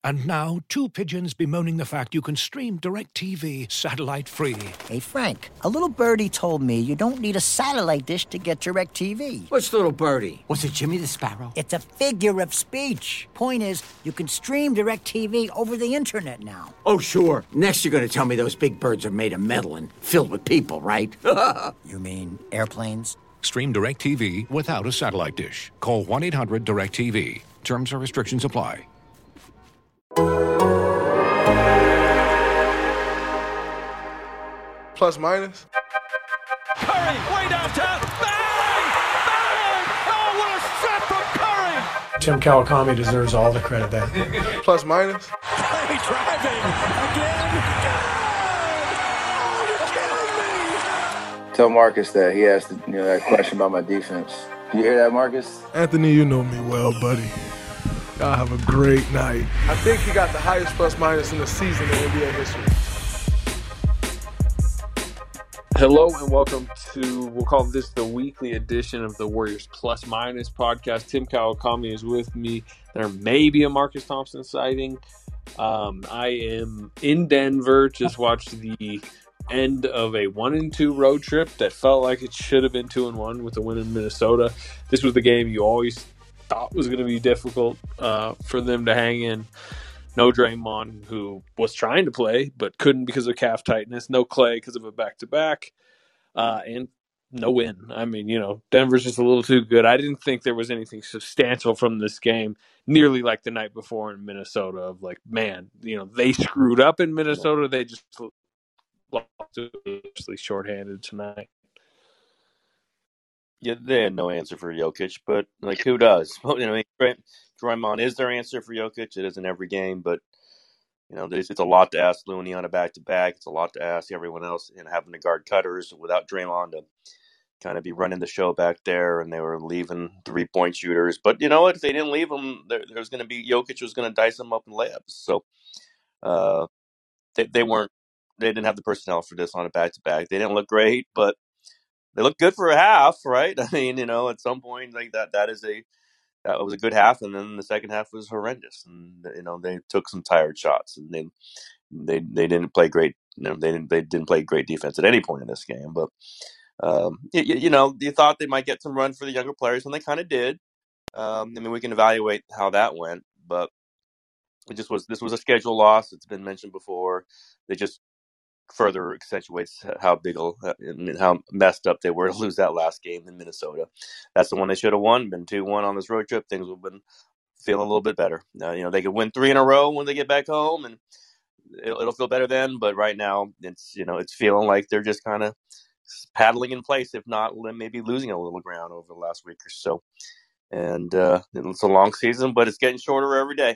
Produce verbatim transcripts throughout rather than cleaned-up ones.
And now, two pigeons bemoaning the fact you can stream DirecTV satellite-free. Hey, Frank, a little birdie told me you don't need a satellite dish to get DirecTV. What's little birdie? Was it Jimmy the Sparrow? It's a figure of speech. Point is, you can stream DirecTV over the internet now. Oh, sure. Next you're going to tell me those big birds are made of metal and filled with people, right? You mean airplanes? Stream DirecTV without a satellite dish. Call one eight hundred direct T V. Terms and restrictions apply. Plus minus. Curry, way downtown. Bang! Bang! Oh, what a shot from Curry! Tim Kawakami deserves all the credit there. Plus minus. Curry driving again. Oh, you're kidding me! Tell Marcus that he asked you know, that question about my defense. You hear that, Marcus? Anthony, you know me well, buddy. Y'all have a great night. I think he got the highest plus minus in the season in N B A history. Hello and welcome to, we'll call this the weekly edition of the Warriors Plus Minus podcast. Tim Kawakami is with me. There may be a Marcus Thompson sighting. Um, I am in Denver, just watched the end of a one and two road trip that felt like it should have been two and one with the win in Minnesota. This was the game you always thought was going to be difficult uh, for them to hang in. No Draymond, who was trying to play but couldn't because of calf tightness. No Clay because of a back-to-back. Uh, and no win. I mean, you know, Denver's just a little too good. I didn't think there was anything substantial from this game, nearly like the night before in Minnesota of like, man, you know, they screwed up in Minnesota. They just lost, especially shorthanded tonight. Yeah, they had no answer for Jokic, but like, who does? Well, you know, I mean, Draymond is their answer for Jokic. It isn't every game, but you know, it's, it's a lot to ask Looney on a back-to-back. It's a lot to ask everyone else, and having to guard cutters without Draymond to kind of be running the show back there, and they were leaving three-point shooters. But you know what? If they didn't leave them, there, there was going to be Jokic was going to dice them up in layups. So uh, they they weren't they didn't have the personnel for this on a back-to-back. They didn't look great, but they looked good for a half, right? I mean, you know, at some point like that, that is a that was a good half, and then the second half was horrendous. And you know, they took some tired shots, and they they they didn't play great. You know, they didn't they didn't play great defense at any point in this game. But um, you, you know, you thought they might get some run for the younger players, and they kind of did. Um, I mean, we can evaluate how that went, but it just was this was a schedule loss. It's been mentioned before. They just further accentuates how big and how messed up they were to lose that last game in Minnesota. That's the one they should have won. Been two one on this road trip. Things would have been feeling a little bit better. Uh, you know, they could win three in a row when they get back home, and it'll, it'll feel better then. But right now, it's you know, it's feeling like they're just kind of paddling in place, if not maybe losing a little ground over the last week or so. And uh, it's a long season, but it's getting shorter every day.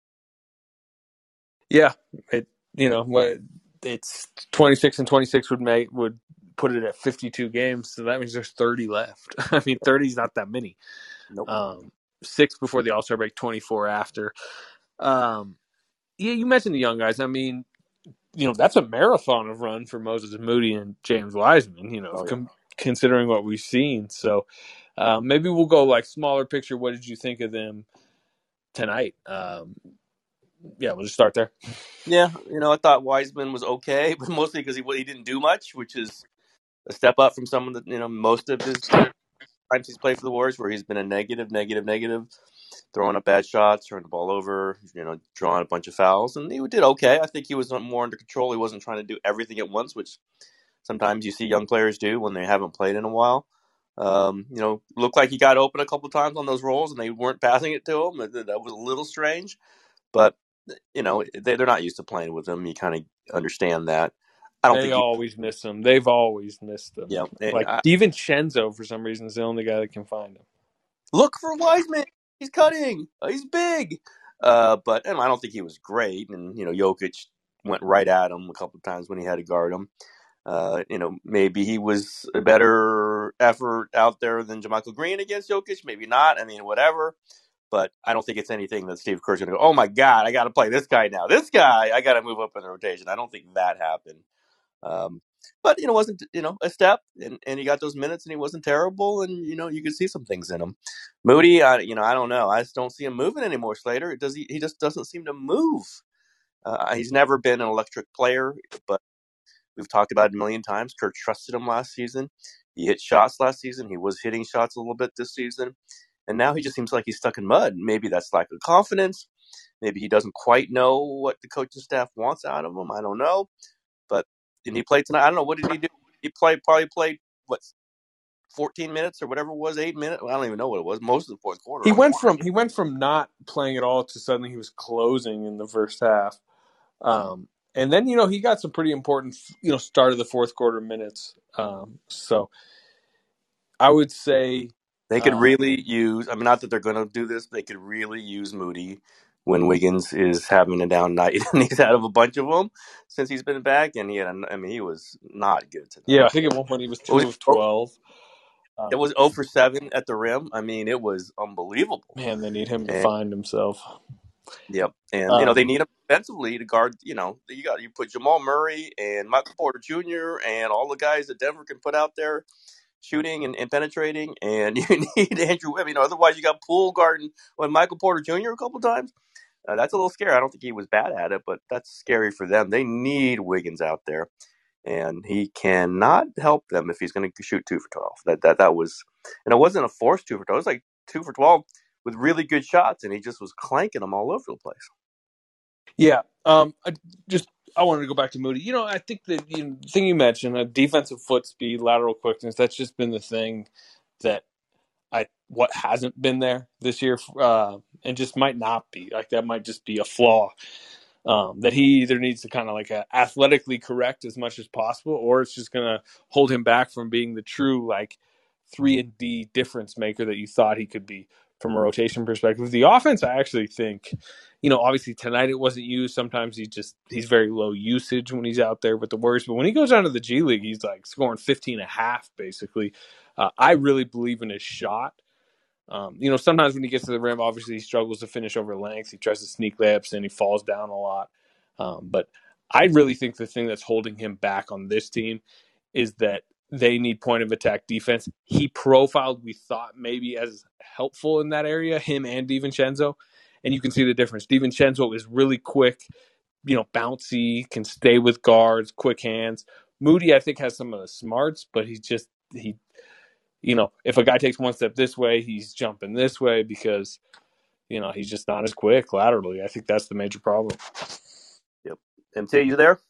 Yeah, it you know what. It's twenty-six and twenty-six would make would put it at fifty-two games, so that means there's thirty left. I mean, thirty is not that many. Nope. Um, six before the All-Star break, twenty-four after. Um, yeah, you mentioned the young guys. I mean, you know, that's a marathon of run for Moses Moody and James Wiseman. You know, Oh, yeah. com- considering what we've seen. So uh, maybe we'll go like smaller picture. What did you think of them tonight? Um, Yeah, we'll just start there. Yeah, you know, I thought Wiseman was okay, but mostly because he he didn't do much, which is a step up from some of the, you know, most of his times he's played for the Warriors, where he's been a negative, negative, negative, throwing up bad shots, turning the ball over, you know, drawing a bunch of fouls, and he did okay. I think he was more under control. He wasn't trying to do everything at once, which sometimes you see young players do when they haven't played in a while. Um, you know, looked like he got open a couple times on those rolls, and they weren't passing it to him. That was a little strange, but you know, they, they're not used to playing with him. You kind of understand that. I don't they think he, always miss him. They've always missed him. Yeah, like I, even Shenzo, for some reason, is the only guy that can find him. Look for Wiseman. He's cutting. He's big. Uh, but and I don't think he was great. And you know, Jokic went right at him a couple of times when he had to guard him. Uh, you know, maybe he was a better effort out there than JaMychal Green against Jokic. Maybe not. I mean, whatever. But I don't think it's anything that Steve Kerr's going to go, oh, my God, I got to play this guy now. This guy, I got to move up in the rotation. I don't think that happened. Um, but, you know, wasn't, you know, a step, and, and he got those minutes, and he wasn't terrible, and, you know, you could see some things in him. Moody, I, you know, I don't know. I just don't see him moving anymore, Slater. Does he, he just doesn't seem to move. Uh, he's never been an electric player, but we've talked about it a million times. Kirk trusted him last season. He hit shots last season. He was hitting shots a little bit this season. And now he just seems like he's stuck in mud. Maybe that's lack of confidence. Maybe he doesn't quite know what the coaching staff wants out of him. I don't know. But did he play tonight? I don't know. What did he do? He played, probably played, what, fourteen minutes or whatever it was, eight minutes? I don't even know what it was. Most of the fourth quarter. He went from he went from not playing at all to suddenly he was closing in the first half. Um, and then, you know, he got some pretty important, you know, start of the fourth quarter minutes. Um, so I would say they could uh, really use, I mean, not that they're going to do this, but they could really use Moody when Wiggins is having a down night, and he's out of a bunch of them since he's been back. And he had, a, I mean, he was not good tonight. Yeah, I think at one point he was two was of twelve. Um, it was zero for seven at the rim. I mean, it was unbelievable. Man, they need him to and, find himself. Yep, and um, you know they need him defensively to guard. You know, you got you put Jamal Murray and Michael Porter Junior and all the guys that Denver can put out there shooting and, and penetrating, and you need Andrew Webb. You know, otherwise you got Poole guarding when Michael Porter Junior a couple times. Uh, that's a little scary. I don't think he was bad at it, but that's scary for them. They need Wiggins out there, and he cannot help them if he's going to shoot two for twelve. That that that was, and it wasn't a forced two for twelve. It was like two for twelve with really good shots, and he just was clanking them all over the place. Yeah, um, I just I wanted to go back to Moody. You know, I think that you know, the thing you mentioned, uh, defensive foot speed, lateral quickness. That's just been the thing that I what hasn't been there this year, uh, and just might not be. Like that might just be a flaw um, that he either needs to kind of like uh, athletically correct as much as possible, or it's just going to hold him back from being the true like three and D difference maker that you thought he could be from a rotation perspective. The offense, I actually think, you know, obviously tonight it wasn't used. Sometimes he just he's very low usage when he's out there with the Warriors, but when he goes down to the G League, he's like scoring fifteen and a half basically. Uh, I really believe in his shot. Um, you know, sometimes when he gets to the rim, obviously he struggles to finish over length. He tries to sneak layups and he falls down a lot. Um, but I really think the thing that's holding him back on this team is that they need point of attack defense. He profiled, we thought, maybe as helpful in that area, him and DiVincenzo. And you can see the difference. DiVincenzo is really quick, you know, bouncy, can stay with guards, quick hands. Moody, I think, has some of the smarts, but he's just, he, you know, if a guy takes one step this way, he's jumping this way because, you know, he's just not as quick laterally. I think that's the major problem. Yep. M T, you there?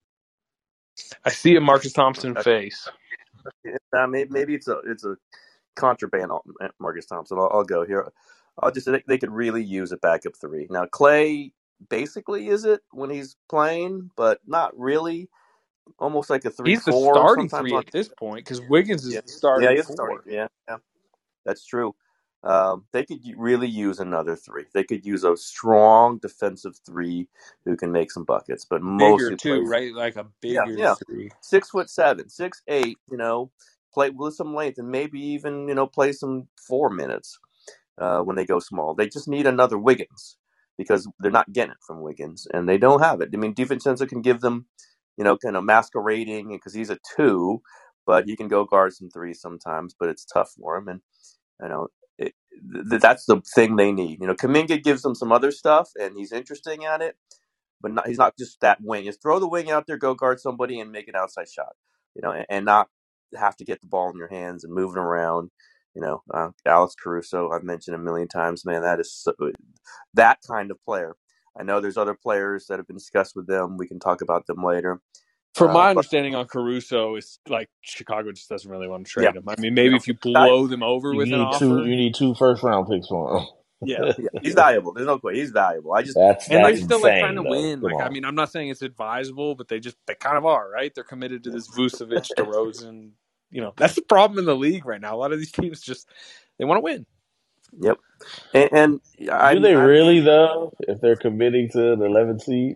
I see a Marcus Thompson face. Uh, maybe, maybe it's a it's a contraband on Marcus Thompson. I'll, I'll go here. I'll just they, they could really use a backup three. Now Clay basically is it when he's playing, but not really. Almost like a three. He's the four starting three on... at this point because Wiggins is yeah. the starting yeah, he's four. Starting. Yeah, yeah, that's true. Um, they could really use another three. They could use a strong defensive three who can make some buckets, but mostly bigger too, plays... right? Like a bigger yeah, yeah. three, six foot seven, six eight. You know, play with some length and maybe even you know play some four minutes uh, when they go small. They just need another Wiggins because they're not getting it from Wiggins, and they don't have it. I mean, DiVincenzo can give them, you know, kind of masquerading because he's a two, but he can go guard some threes sometimes, but it's tough for him. And, you know, it, th- that's the thing they need. You know, Kuminga gives them some other stuff, and he's interesting at it, but not, he's not just that wing. Just throw the wing out there, go guard somebody, and make an outside shot, you know, and, and not have to get the ball in your hands and moving around. You know, uh, Alex Caruso, I've mentioned a million times, man, that is so, that kind of player. I know there's other players that have been discussed with them. We can talk about them later. From my uh, understanding on Caruso, is like Chicago just doesn't really want to trade yeah. him. I mean, maybe you know, if you blow them over you with need an offer, two, you need two first round picks for him. Yeah, yeah, he's valuable. There's no question. He's valuable. I just that's and that's they're still like insane, trying to though. win. Come Like, on. I mean, I'm not saying it's advisable, but they just they kind of are, right? They're committed to this Vucevic, DeRozan. You know, that's the problem in the league right now. A lot of these teams just they want to win. Yep. And, and I, do they I, really though? If they're committing to the eleventh seed.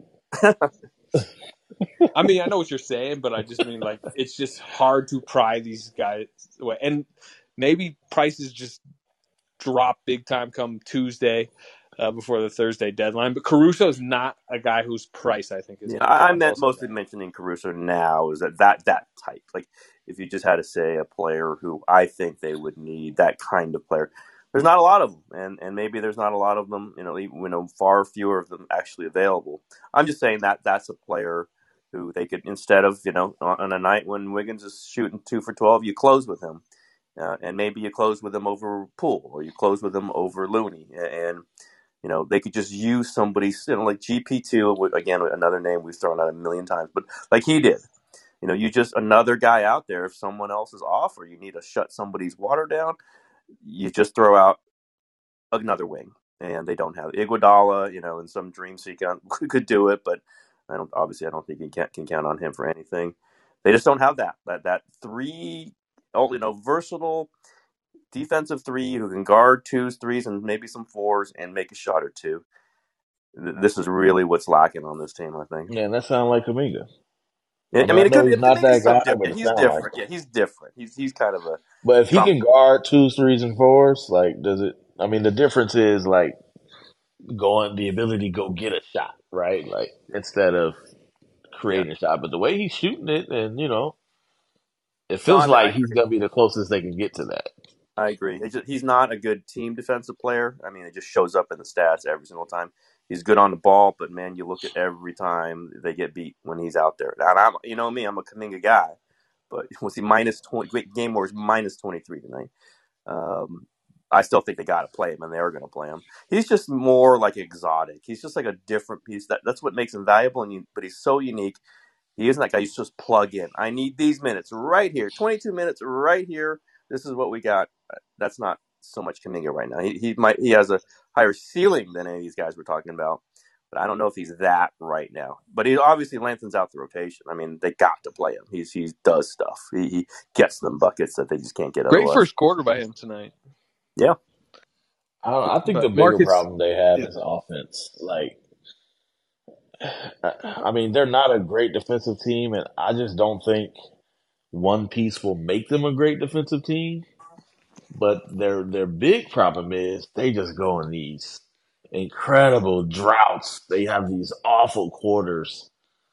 I mean, I know what you're saying, but I just mean like it's just hard to pry these guys away. And maybe prices just drop big time come Tuesday. uh, before the Thursday deadline. But Caruso's not a guy whose price I think is Yeah, going to I, I drop. meant Also mostly now. mentioning Caruso now is that, that that type. Like if you just had to say a player who I think they would need, that kind of player. There's not a lot of them, and, and maybe there's not a lot of them. You know, even, you know, far fewer of them actually available. I'm just saying that that's a player who they could, instead of, you know, on a night when Wiggins is shooting two for twelve, you close with him, uh, and maybe you close with him over Poole, or you close with him over Looney, and you know they could just use somebody, you know, like G P two, again another name we've thrown out a million times, but like he did. You know, you just another guy out there. If someone else is off, or you need to shut somebody's water down, you just throw out another wing, and they don't have Iguodala. You know, in some dream sequence could do it, but I don't. Obviously, I don't think you can, can count on him for anything. They just don't have that that that three, oh, you know, versatile defensive three who can guard twos, threes, and maybe some fours and make a shot or two. This is really what's lacking on this team, I think. Yeah, that sounds like Kuminga. I, I mean, mean, I it know could. he's It, not Kuminga's that so guy, different. but Yeah, it he's sounds like different. it. Yeah, he's different. He's he's kind of a. But if he can guard twos, threes, and fours, like, does it? I mean, the difference is like going the ability to go get a shot, right? Like instead of creating yeah. a shot. But the way he's shooting it, and you know, it feels no, I mean, like he's gonna be the closest they can get to that. I agree. Just, he's not a good team defensive player. I mean, it just shows up in the stats every single time. He's good on the ball, but man, you look at every time they get beat when he's out there. And I'm, you know me, I'm a Kuminga guy, but was he minus twenty? Game was minus twenty three tonight. Um, I still think they got to play him, and they are going to play him. He's just more like exotic. He's just like a different piece. That that's what makes him valuable. And you, but he's so unique. He isn't that guy you just plug in. I need these minutes right here, twenty-two minutes right here. This is what we got. That's not so much Kuminga right now. He he might he has a higher ceiling than any of these guys we're talking about, but I don't know if he's that right now. But he obviously lengthens out the rotation. I mean, they got to play him. He's he does stuff. He, he gets them buckets that they just can't get. Great otherwise. First quarter by him tonight. Yeah, I, don't, I think but the bigger Marcus, problem they have yeah. is offense. Like, I mean, they're not a great defensive team, and I just don't think one piece will make them a great defensive team. But their their big problem is they just go in these incredible droughts. They have these awful quarters,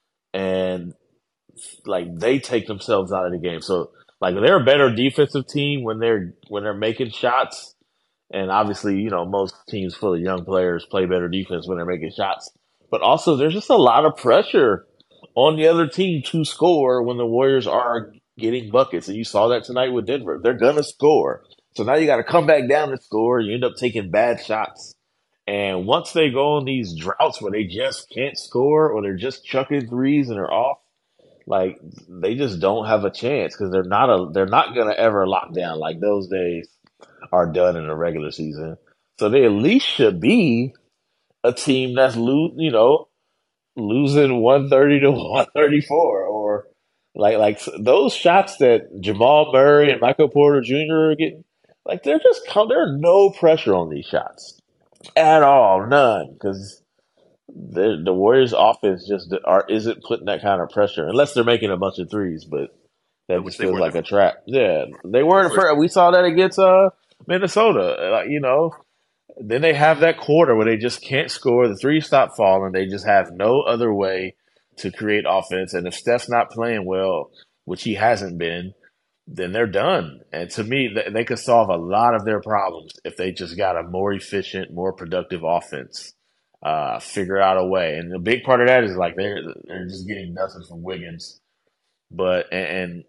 and like they take themselves out of the game. So like they're a better defensive team when they're when they're making shots. And obviously, you know, most teams full of young players play better defense when they're making shots. But also, there's just a lot of pressure on the other team to score when the Warriors are getting buckets. And you saw that tonight with Denver. They're going to score. So now you got to come back down to score. You end up taking bad shots. And once they go on these droughts where they just can't score or they're just chucking threes and they're off, like they just don't have a chance because they're not a they're not going to ever lock down. Like those days are done in the regular season. So they at least should be a team that's lo- you know, losing one thirty to one thirty-four, or like like those shots that Jamal Murray and Michael Porter Junior are getting. Like they're just there's no pressure on these shots at all, none, because the the Warriors' offense just are isn't putting that kind of pressure unless they're making a bunch of threes, but that just feels like a trap. Yeah, they weren't. First. We saw that against uh, Minnesota. Like you know. Then they have that quarter where they just can't score. The threes stop falling. They just have no other way to create offense. And if Steph's not playing well, which he hasn't been, then they're done. And to me, they could solve a lot of their problems if they just got a more efficient, more productive offense. Uh, figure out a way. And the big part of that is like they're they're just getting nothing from Wiggins. But and, and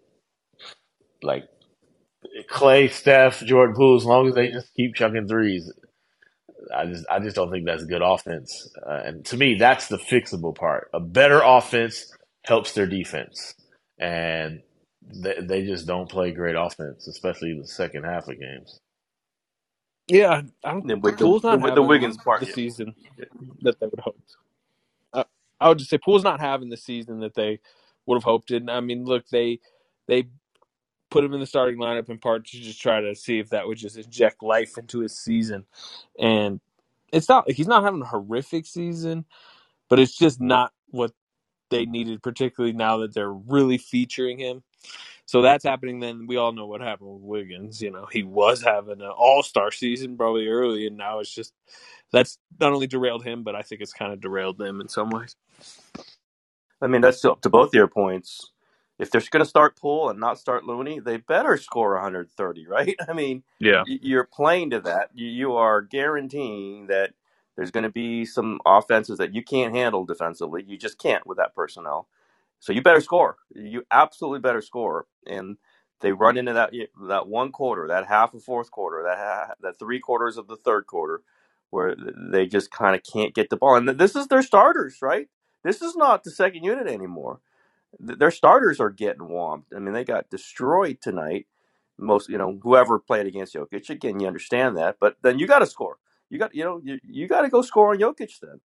like Clay, Steph, Jordan Poole, as long as they just keep chucking threes. I just, I just don't think that's good offense. Uh, and to me, that's the fixable part. A better offense helps their defense, and they, they just don't play great offense, especially the second half of games. Yeah, I'm, the, Poole's not the, having the Wiggins part the yeah. season that they would hope. Uh, I would just say Poole's not having the season that they would have hoped. And I mean, look, they they. put him in the starting lineup in part to just try to see if that would just inject life into his season. And it's not like he's not having a horrific season, but it's just not what they needed, particularly now that they're really featuring him. So that's happening. Then we all know what happened with Wiggins. You know, he was having an all-star season probably early, and now it's just that's not only derailed him, but I think it's kind of derailed them in some ways. I mean, that's to both your points. If they're going to start Poole and not start Looney, they better score one hundred thirty, right? I mean, yeah, you're playing to that. You are guaranteeing that there's going to be some offenses that you can't handle defensively. You just can't with that personnel. So you better score. You absolutely better score. And they run into that that one quarter, that half of fourth quarter, that that three quarters of the third quarter, where they just kind of can't get the ball. And this is their starters, right? This is not the second unit anymore. Their starters are getting whomped. I mean, they got destroyed tonight. Most, you know, whoever played against Jokic, again, you understand that. But then you got to score. You got, you know, you, you got to go score on Jokic then.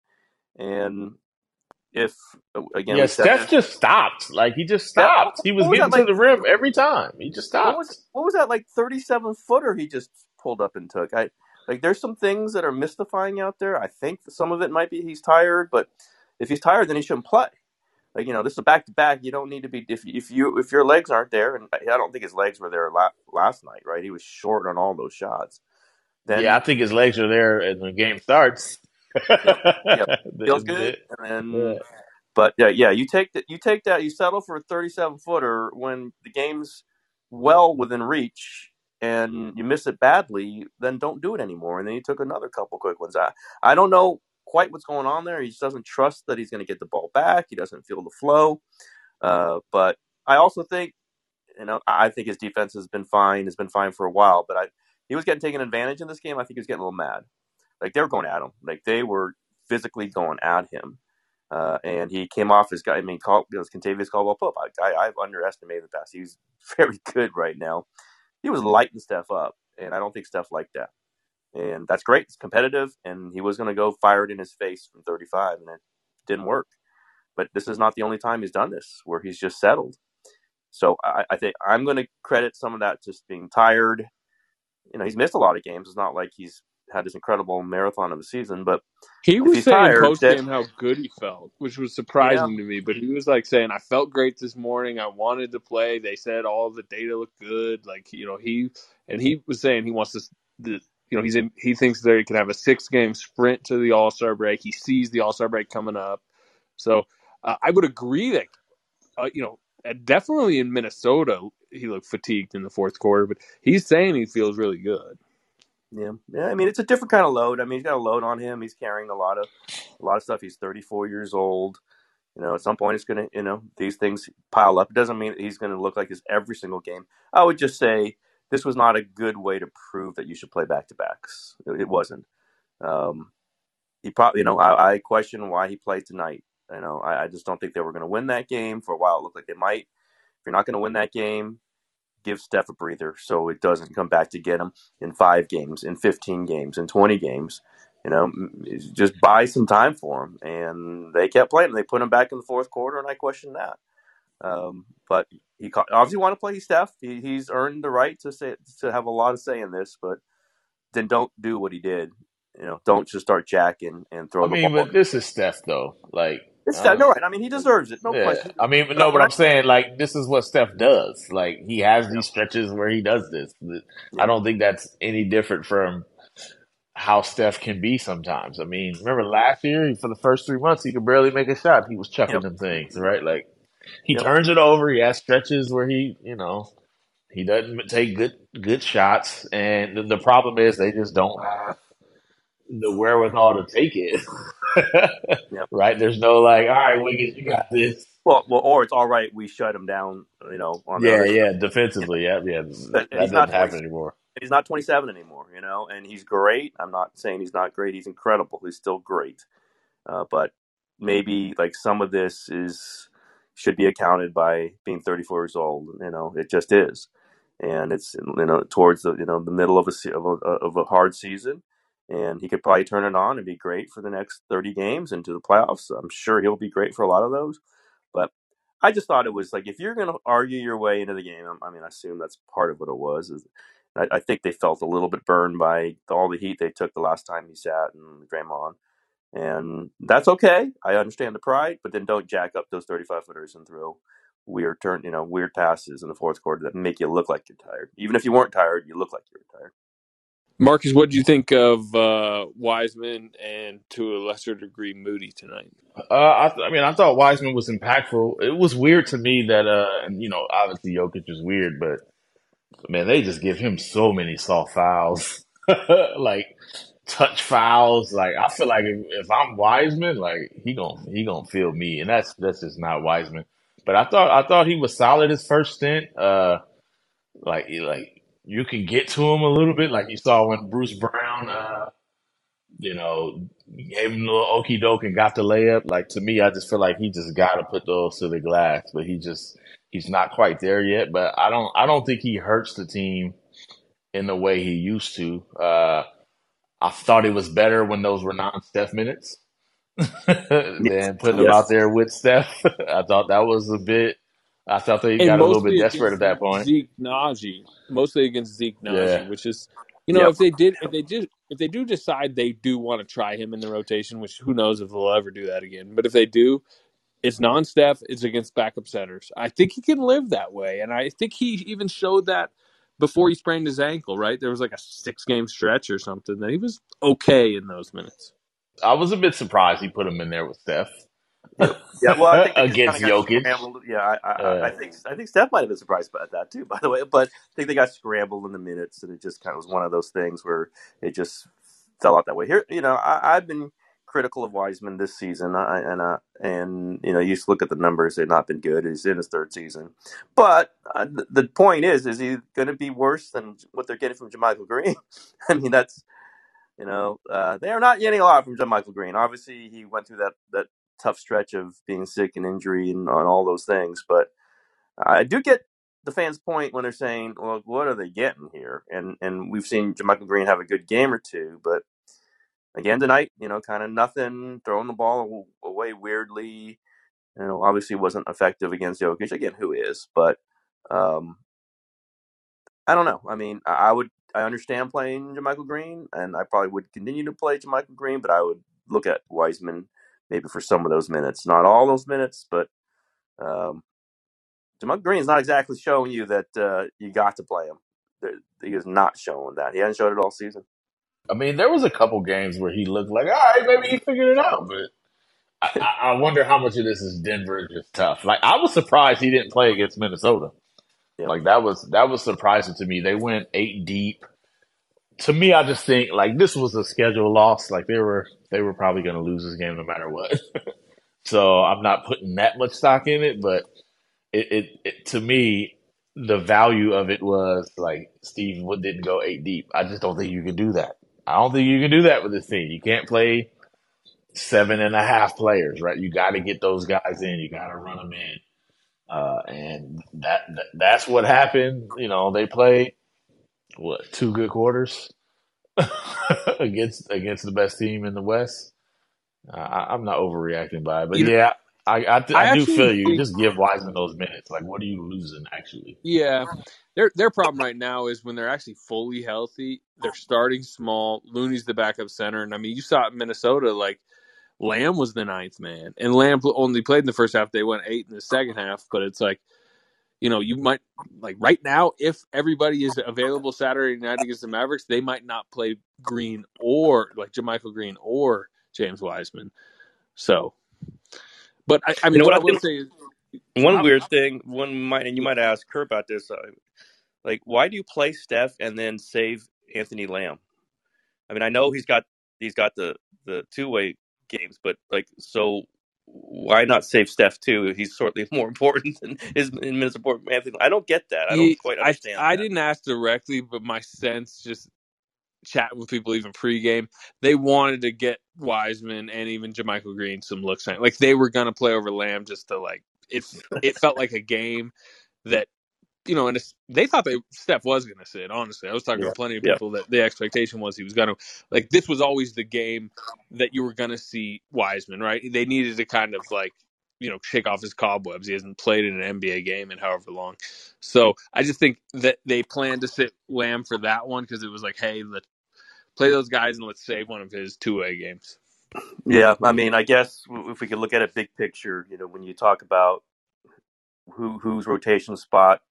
And if, again, yeah, we said Steph this, just stopped. Like, he just stopped. Steph, he was was getting that, to like, the rim every time. He just stopped. What was, what was that, like, thirty-seven footer he just pulled up and took? I Like, there's some things that are mystifying out there. I think some of it might be he's tired. But if he's tired, then he shouldn't play. Like, you know, this is a back-to-back. You don't need to be if if you if your legs aren't there, and I don't think his legs were there la- last night, right? He was short on all those shots. Then, yeah, I think his legs are there and the game starts. Yep, yep. Feels good. And then, yeah. But yeah, yeah, you take that. You take that. You settle for a thirty-seven footer when the game's well within reach, and you miss it badly. Then don't do it anymore. And then he took another couple quick ones. I I don't know quite what's going on there. He just doesn't trust that he's going to get the ball back. He doesn't feel the flow. Uh, but I also think, you know, I think his defense has been fine. Has been fine for a while. But I, he was getting taken advantage in this game. I think he was getting a little mad. Like, they were going at him. Like, they were physically going at him. Uh, and he came off his guy. I mean, call, it was Kentavious Caldwell-Pope. I, I, I've underestimated the pass. He's very good right now. He was lighting Steph up, and I don't think Steph liked that. And that's great. It's competitive, and he was going to go fire it in his face from thirty-five, and it didn't work. But this is not the only time he's done this, where he's just settled. So I, I think I'm going to credit some of that just being tired. You know, he's missed a lot of games. It's not like he's had this incredible marathon of a season, but he was saying tired, post game that, how good he felt, which was surprising yeah. to me. But he was like saying, "I felt great this morning. I wanted to play. They said all the data looked good. Like, you know, he and he was saying he wants to." The, You know, he's in, he thinks that he can have a six-game sprint to the All-Star break. He sees the All-Star break coming up. So uh, I would agree that, uh, you know, definitely in Minnesota, he looked fatigued in the fourth quarter, but he's saying he feels really good. Yeah. Yeah. I mean, it's a different kind of load. I mean, he's got a load on him. He's carrying a lot of, a lot of stuff. He's thirty-four years old. You know, at some point it's going to, you know, these things pile up. It doesn't mean that he's going to look like this every single game. I would just say, this was not a good way to prove that you should play back-to-backs. It wasn't. Um, he probably, you know, I, I question why he played tonight. You know, I, I just don't think they were going to win that game. For a while, it looked like they might. If you're not going to win that game, give Steph a breather so it doesn't come back to get him in five games, in fifteen games, in twenty games. You know, just buy some time for him. And they kept playing. They put him back in the fourth quarter, and I question that. Um, but he obviously want to play Steph. He, he's earned the right to say to have a lot of say in this, but then don't do what he did. You know, don't just start jacking and throw I the mean, ball. But this is Steph, though. Like, it's Steph. No, right. I mean, he deserves it. No yeah. question. I mean, but no, but I'm saying, like, this is what Steph does. Like, he has these stretches where he does this. Yeah. I don't think that's any different from how Steph can be sometimes. I mean, remember last year, for the first three months, he could barely make a shot. He was chucking yep. them things, right? Like, he yep. turns it over. He has stretches where he, you know, he doesn't take good good shots. And the, the problem is they just don't have the wherewithal to take it. yep. Right? There's no like, all right, Wiggins, you got this. Well, well, or it's all right. We shut him down, you know. On yeah, the yeah, defensively. Yeah, yeah. That, that doesn't happen anymore. He's not twenty-seven anymore, you know, and he's great. I'm not saying he's not great. He's incredible. He's still great. Uh, but maybe like some of this is should be accounted by being thirty-four years old. You know, it just is, and it's you know towards the you know the middle of a of a, of a hard season, and he could probably turn it on and be great for the next thirty games into the playoffs. I'm sure he'll be great for a lot of those, but I just thought it was like if you're going to argue your way into the game, I mean, I assume that's part of what it was. Is I, I think they felt a little bit burned by all the heat they took the last time he sat and Draymond. And that's okay. I understand the pride, but then don't jack up those thirty-five footers and throw weird turn, you know, weird passes in the fourth quarter that make you look like you're tired. Even if you weren't tired, you look like you were tired. Marcus, what did you think of uh, Wiseman and, to a lesser degree, Moody tonight? Uh, I, th- I mean, I thought Wiseman was impactful. It was weird to me that, uh, and you know, obviously Jokic is weird, but man, they just give him so many soft fouls, like touch fouls. Like I feel like if, if I'm Wiseman, like he gon' he gonna feel me, and that's that's just not Wiseman. But I thought I thought he was solid his first stint. Uh, like like. You can get to him a little bit, like you saw when Bruce Brown, uh, you know, gave him a little okie doke and got the layup. Like to me, I just feel like he just got to put those to the glass, but he just he's not quite there yet. But I don't I don't think he hurts the team in the way he used to. Uh, I thought it was better when those were non-Steph minutes than putting Yes. him out there with Steph. I thought that was a bit. I thought they And got a little bit mostly desperate at that against point. Zeke Naji, mostly against Zeke Naji, Yeah. which is, you know, Yep. if they did, if they did, if they do decide they do want to try him in the rotation, which who knows if they'll ever do that again. But if they do, it's non-Steph, it's against backup centers. I think he can live that way, and I think he even showed that before he sprained his ankle. Right, there was like a six-game stretch or something that he was okay in those minutes. I was a bit surprised he put him in there with Steph. Yeah, well, I think they just against kinda got Jokic. scrambled. Yeah, I, I, Uh, I think I think Steph might have been surprised by that too. By the way, but I think they got scrambled in the minutes, and it just kind of was one of those things where it just fell out that way. Here, you know, I, I've been critical of Wiseman this season, I, and uh, and you know, you just look at the numbers; they've not been good. He's in his third season, but uh, the, the point is, is he going to be worse than what they're getting from JaMychal Green? I mean, that's you know, uh, they are not getting a lot from JaMychal Green. Obviously, he went through that that. tough stretch of being sick and injury and on all those things. But I do get the fans' point when they're saying, well, what are they getting here? And and we've seen JaMychal Green have a good game or two, but again tonight, you know, kind of nothing, throwing the ball away weirdly. You know, obviously wasn't effective against Jokic. Again, who is? But um, I don't know. I mean, I, I would, I understand playing JaMychal Green, and I probably would continue to play JaMychal Green, but I would look at Wiseman maybe for some of those minutes, not all those minutes, but um, JaMychal Green is not exactly showing you that uh, you got to play him. He is not showing that. He hasn't showed it all season. I mean, there was a couple games where he looked like, all right, maybe he figured it out, but I, I wonder how much of this is Denver just tough. Like, I was surprised he didn't play against Minnesota. Yeah. Like that was that was surprising to me. They went eight deep. To me, I just think like this was a schedule loss. Like they were they were probably going to lose this game no matter what. So I'm not putting that much stock in it. But it, it, it to me, the value of it was like Steve Wood didn't go eight deep. I just don't think you can do that. I don't think you can do that with this team. You can't play seven and a half players, right? You got to get those guys in. You got to run them in. Uh, and that, that that's what happened. You know, they played what two good quarters against against the best team in the West. Uh, I, I'm not overreacting by it, but You know, yeah, I I, th- I I do actually feel you. think, Just give Wiseman those minutes. Like, what are you losing actually? yeah, their their problem right now is when they're actually fully healthy, they're starting small. Looney's the backup center, and I mean, you saw it in Minnesota, like. Lamb was the ninth man, and Lamb only played in the first half. They went eight in the second half, but it's like, you know, you might, like right now, if everybody is available Saturday night against the Mavericks, they might not play Green or, like, JaMychal Green or James Wiseman. So, but, I, I mean, You know what what I will I say is... One how, weird thing, one might, and you might ask Kurt about this, uh, like, why do you play Steph and then save Anthony Lamb? I mean, I know he's got he's got the, the two-way games, but like, so why not save Steph too? He's certainly more important than his minutes important. Anthony, I don't get that. I don't quite understand. I, I that. didn't ask directly, but my sense, just chatting with people even pregame, they wanted to get Wiseman and even JaMychal Green some looks. Like they were going to play over Lamb just to like it. It felt like a game that. You know, and it's, they thought they Steph was going to sit, honestly. I was talking Yeah. to plenty of Yeah. people that the expectation was he was going to, like, this was always the game that you were going to see Wiseman, right? They needed to kind of, like, you know, shake off his cobwebs. He hasn't played in an N B A game in however long. So I just think that they planned to sit Lamb for that one because it was like, hey, let's play those guys and let's save one of his two-way games. Yeah, I mean, I guess if we could look at it big picture, you know, when you talk about who whose rotation spot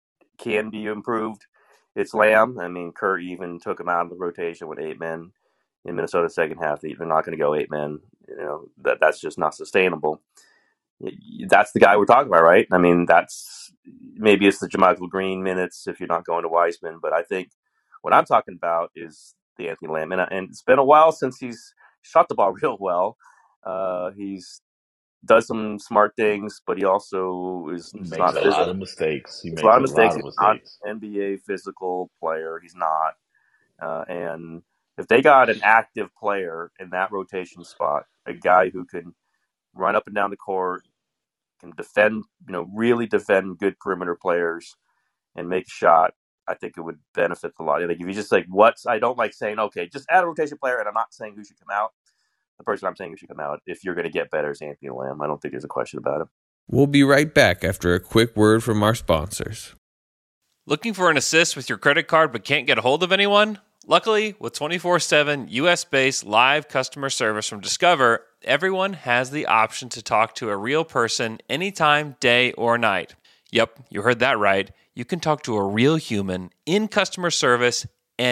can be improved, it's Lamb. I mean, Kurt even took him out of the rotation with eight men in Minnesota's second half. They're not going to go eight men. You know, that that's just not sustainable. That's the guy we're talking about, right? I mean, that's maybe it's the JaMychal Green minutes if you're not going to Wiseman, but I think what I'm talking about is the Anthony Lamb, and, and it's been a while since he's shot the ball real well. Uh, he's does some smart things, but he also is He makes not a physical. lot of mistakes. He It's makes a lot of a mistakes. lot of He's not mistakes. an N B A physical player. He's not. Uh, and if they got an active player in that rotation spot, a guy who can run up and down the court, can defend, you know, really defend good perimeter players and make a shot, I think it would benefit a lot. I think if you just like, what's, I don't like saying, okay, just add a rotation player, and I'm not saying who should come out. The person I'm saying who should come out, if you're going to get better, is Anthony Lamb. I don't think there's a question about it. We'll be right back after a quick word from our sponsors. Looking for an assist with your credit card but can't get a hold of anyone? Luckily, with twenty-four seven U S-based live customer service from Discover, everyone has the option to talk to a real person anytime, day or night. Yep, you heard that right. You can talk to a real human in customer service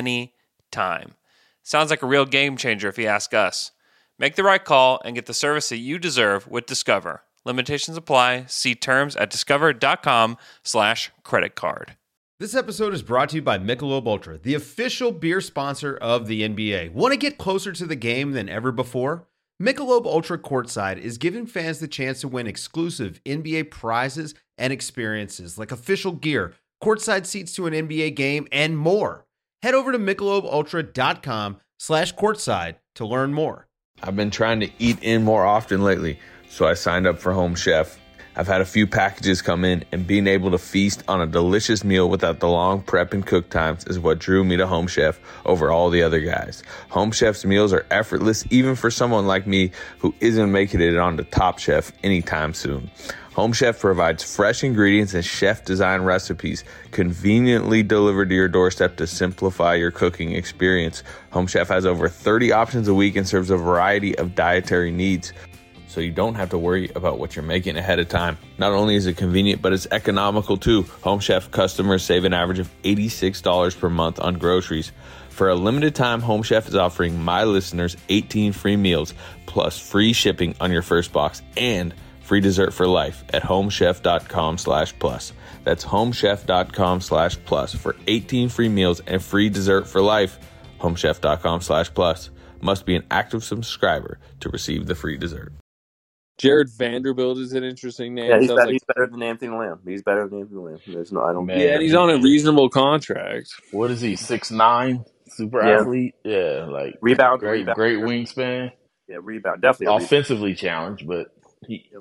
anytime. Sounds like a real game changer if you ask us. Make the right call and get the service that you deserve with Discover. Limitations apply. See terms at discover.com slash credit card. This episode is brought to you by Michelob Ultra, the official beer sponsor of the N B A. Want to get closer to the game than ever before? Michelob Ultra Courtside is giving fans the chance to win exclusive N B A prizes and experiences like official gear, courtside seats to an N B A game, and more. Head over to michelobultra.com slash courtside to learn more. I've been trying to eat in more often lately, so I signed up for Home Chef. I've had a few packages come in, and being able to feast on a delicious meal without the long prep and cook times is what drew me to Home Chef over all the other guys. Home Chef's meals are effortless, even for someone like me who isn't making it on to Top Chef anytime soon. Home Chef provides fresh ingredients and chef-designed recipes conveniently delivered to your doorstep to simplify your cooking experience. Home Chef has over thirty options a week and serves a variety of dietary needs, so you don't have to worry about what you're making ahead of time. Not only is it convenient, but it's economical too. Home Chef customers save an average of eighty-six dollars per month on groceries. For a limited time, Home Chef is offering my listeners eighteen free meals plus free shipping on your first box and free dessert for life at homechef.com slash plus. That's homechef.com slash plus for eighteen free meals and free dessert for life. Homechef.com slash plus. Must be an active subscriber to receive the free dessert. Jared Vanderbilt is an interesting name. Yeah, he's, Sounds better, like, he's better than Anthony Lamb. He's better than Anthony Lamb. There's no, I don't. Man, yeah, and he's on a reasonable contract. What is he? six nine, super Yeah. athlete. Yeah, like Rebound, great, rebound. great wingspan. Yeah, rebound. Definitely a rebound. Offensively challenged, but he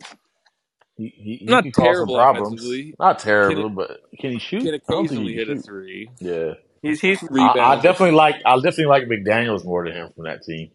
he he, he Not can cause terrible some problems. offensively. Not terrible, Can it- but can he shoot? Can I don't think occasionally he hit can a shoot. three. Yeah, He's he's I, Rebound. I definitely like I definitely like McDaniels more than him from that team.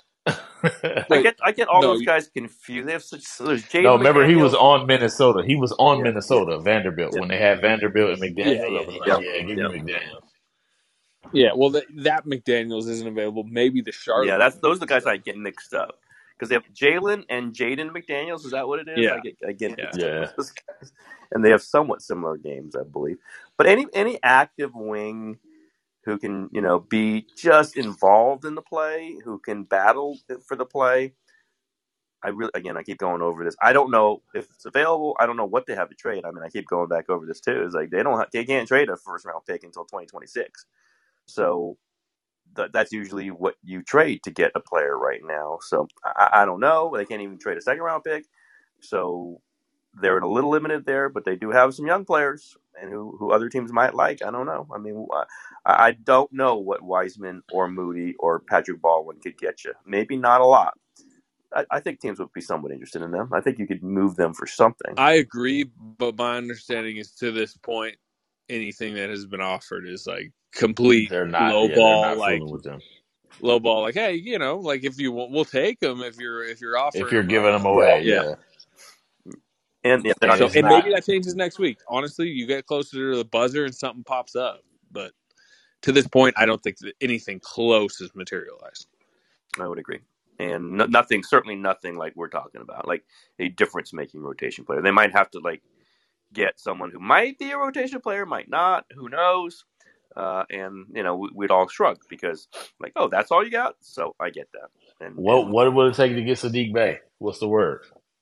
I get I get all No, those you- guys confused. They have such. So there's Jaden No, remember he McDaniels. was on Minnesota. He was on Yeah, Minnesota, Vanderbilt. yeah. When they had Vanderbilt and McDaniels, Yeah, yeah, I was yeah. like, yeah, give Yeah. me McDaniels. Yeah, well, that, that McDaniels isn't available. Maybe the Charlotte. Yeah, that's those are the guys I get mixed up because they have Jalen and Jaden McDaniels. Is that what it is? Yeah. I get I get Yeah. mixed Yeah. up with those guys. And they have somewhat similar games, I believe. But any any active wing who can, you know, be just involved in the play, who can battle for the play. I really, again, I keep going over this. I don't know if it's available. I don't know what they have to trade. I mean, I keep going back over this too. It's like they don't, have, they can't trade a first round pick until twenty twenty-six. So th- that's usually what you trade to get a player right now. So I, I don't know. They can't even trade a second round pick. So they're a little limited there, but they do have some young players and who, who other teams might like. I don't know. I mean, I, I don't know what Wiseman or Moody or Patrick Baldwin could get you. Maybe not a lot. I, I think teams would be somewhat interested in them. I think you could move them for something. I agree, but my understanding is to this point, anything that has been offered is like complete They're not low yeah, ball, they're not like fooling with them. low ball. Like, hey, you know, like if you want, we'll take them if you're if you're offering. If you're them giving up. them away, yeah. yeah. And, yeah, they're not So, it's and not- maybe that changes next week. Honestly, you get closer to the buzzer and something pops up. But to this point, I don't think that anything close is materialized. I would agree. And no, nothing, certainly nothing like we're talking about, like a difference-making rotation player. They might have to like get someone who might be a rotation player, might not, who knows? Uh, and, you know, we, we'd all shrug because, like, oh, that's all you got? So I get that. And, What and, what would it take to get Sadiq Bey? What's the word?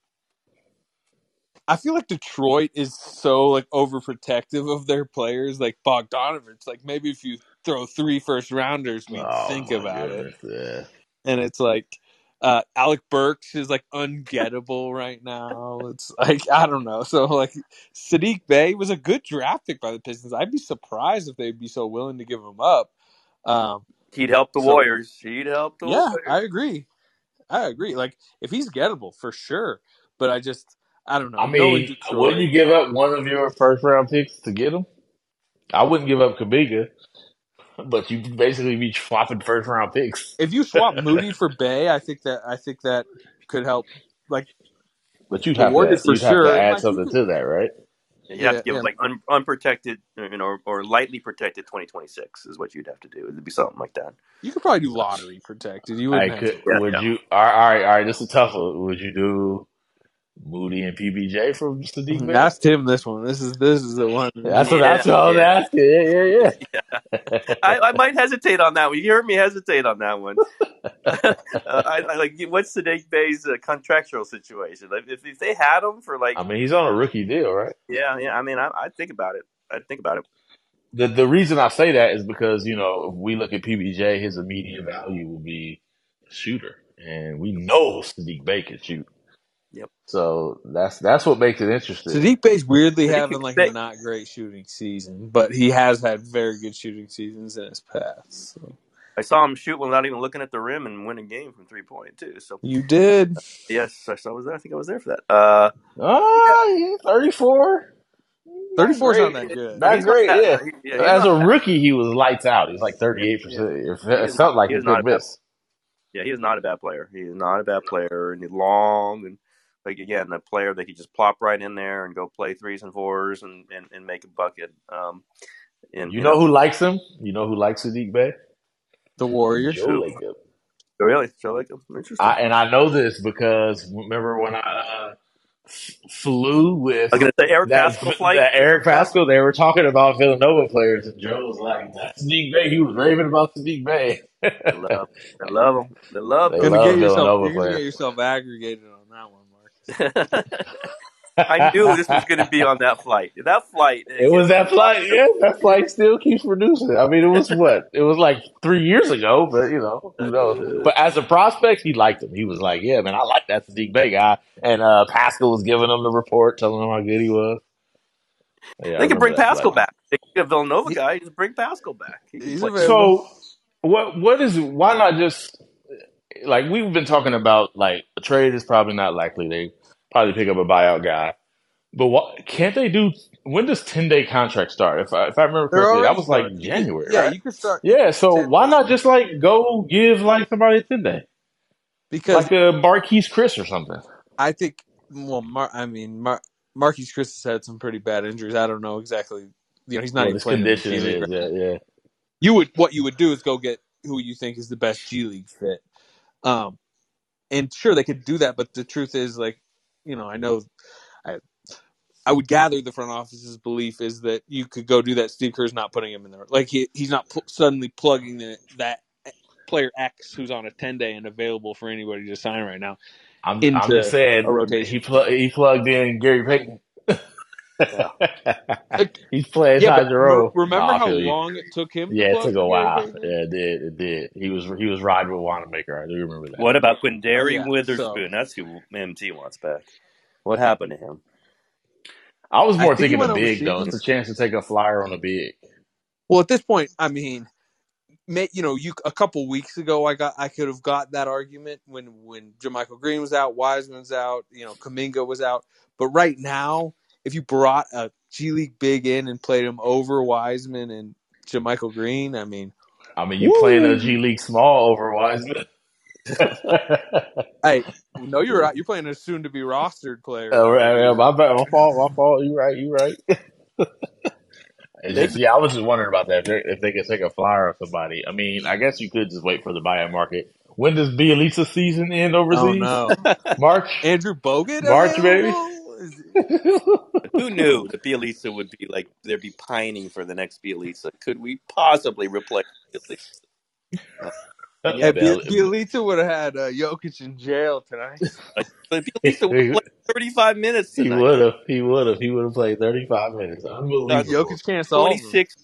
I feel like Detroit is so like overprotective of their players, like Bogdanovich. Like maybe if you throw three first rounders, we Oh, think my about goodness, it. yeah. And it's like uh, Alec Burks is like ungettable right now. It's like I don't know. So like Sadiq Bey was a good draft pick by the Pistons. I'd be surprised if they'd be so willing to give him up. Um, He'd help the so, Warriors. He'd help the yeah, Warriors. I agree. I agree. Like if he's gettable for sure, but I just. I don't know. I mean, Detroit, wouldn't you give up one of your first round picks to get him? I wouldn't give up Kuminga, but you basically be swapping first round picks. If you swap Moody for Bey, I think that I think that could help. Like, but you'd have Warriors to, you'd for have sure. to add like, something could, to that, right? You'd yeah, have to give yeah. like un, unprotected, you know, or, or lightly protected twenty twenty-six is what you'd have to do. It'd be something like that. You could probably do lottery protected. You wouldn't I have could. to. Would Yeah, you? All right, all right, all right. This is a tough one. Would you do Moody and P B J from Sadiq Bey? That's Tim. This one. This is this is the one. That's what, yeah, that's what I was yeah. asking. Yeah, yeah, yeah. yeah. I, I might hesitate on that one. You heard me hesitate on that one. uh, I, I like what's Sadiq Bey's uh, contractual situation? Like, if if they had him for like, I mean, he's on a rookie deal, right? yeah, yeah. I mean, I I think about it. I think about it. The the reason I say that is because, you know, if we look at P B J, his immediate value will be a shooter, and we know Sadiq Bey can shoot. Yep. So that's that's what makes it interesting. Sadiq Bey's weirdly Sadiq having like Bey- a not great shooting season, but he has had very good shooting seasons in his past. So. I saw him shoot without even looking at the rim and win a game from three point too. So You did. yes, I saw. Was there? I think I was there for that. Uh, Oh, yeah, thirty-four. thirty-four is Not not that good. Not He's not great, bad. yeah. He- yeah, he's As not a bad. rookie, he was lights out. He was like thirty-eight percent. It He is- felt like he he is not could a bad- miss. Yeah, he is not a bad player. He is not a bad player, and he's long and like again, a player that he just plop right in there and go play threes and fours and, and, and make a bucket. Um, and You know who likes him? You know who likes Sadiq Bey? The Warriors. Joe Lacob. Really? So like interesting. I, and I know this because remember when I uh, f- flew with I was gonna say Eric that, Pascal flight. that Eric Pascal, they were talking about Villanova players, and Joe was like, "That's Sadiq Bey." He was raving about Sadiq Bey. They love, they love him. They love They him. Gonna love get yourself, Villanova you're gonna players. get yourself aggregated on that one, Marcus. I knew this was going to be on that flight. That flight. It was that flight. Yeah, that flight still keeps producing. I mean, it was what? It was like three years ago, but you know, who knows? But as a prospect, he liked him. He was like, "Yeah, man, I like that Sadiq Bey guy." And uh, Pascal was giving him the report, telling him how good he was. Yeah, they can bring Pascal flight. back. They can get a Villanova guy. Just bring Pascal back. He can He's play. available. So, what? What is? Why not just like we've been talking about? Like a trade is probably not likely. They probably pick up a buyout guy. But what can't they do? When does ten day contract start? If I if I remember They're correctly, that already was like started. January, Yeah, right? you could start Yeah, so ten why days. not just like go give like somebody a ten day, Because like a Marquise Chris or something? I think, well, Mar- I mean, Mar- Marquise Chris has had some pretty bad injuries. I don't know exactly. You know, he's not What even his playing in the condition G League. is, Right? yeah, yeah. You would what you would do is go get who you think is the best G League fit. Um, and sure they could do that, but the truth is, like, you know, I know, I, I would gather the front office's belief is that you could go do that. Steve Kerr's not putting him in there, like he he's not pl- suddenly plugging the, that player X who's on a ten day and available for anybody to sign right now. I'm into I'm just saying a rotation. he pl- he plugged in Gary Payton. Yeah. He's playing Yeah, Ty but Jerome. re- remember No, I how feel you. long it took him? Yeah, to it plug took a Gary while. Payton? Yeah, it did. It did. He was he was riding with Wanamaker. I do remember that. What about Quindary Oh, yeah, Witherspoon? That's who M T wants back. What happened to him? I was I more think he thinking went of big though. overseas. It's a chance to take a flyer on a big. Well, at this point, I mean, may, you know, you a couple weeks ago, I got I could have got that argument when when JaMychal Green was out, Wiseman's out, you know, Kuminga was out. But right now, if you brought a G League big in and played him over Wiseman and JaMychal Green, I mean, I mean, you woo! playing a G League small over Wiseman. Hey, no, you're right. You're playing a soon-to-be rostered player. Oh, right, yeah, my bad, my fault, my fault. You right, you right. It's just, yeah, I was just wondering about that. If they, if they could take a flyer on somebody, I mean, I guess you could just wait for the buyout market. When does Bielitsa's season end Oh overseas? no, March, Andrew Bogut, March, baby. available? Who knew that Bielitsa would be like, they'd be pining for the next Bielitsa? Could we possibly replace Bielitsa? Uh, yeah, Bielitsa would have had uh, Jokic in jail tonight. But Bielitsa would have played thirty-five minutes tonight. He would have. He would have. He would have played thirty-five minutes. Unbelievable. Jokic can't solve twenty-six.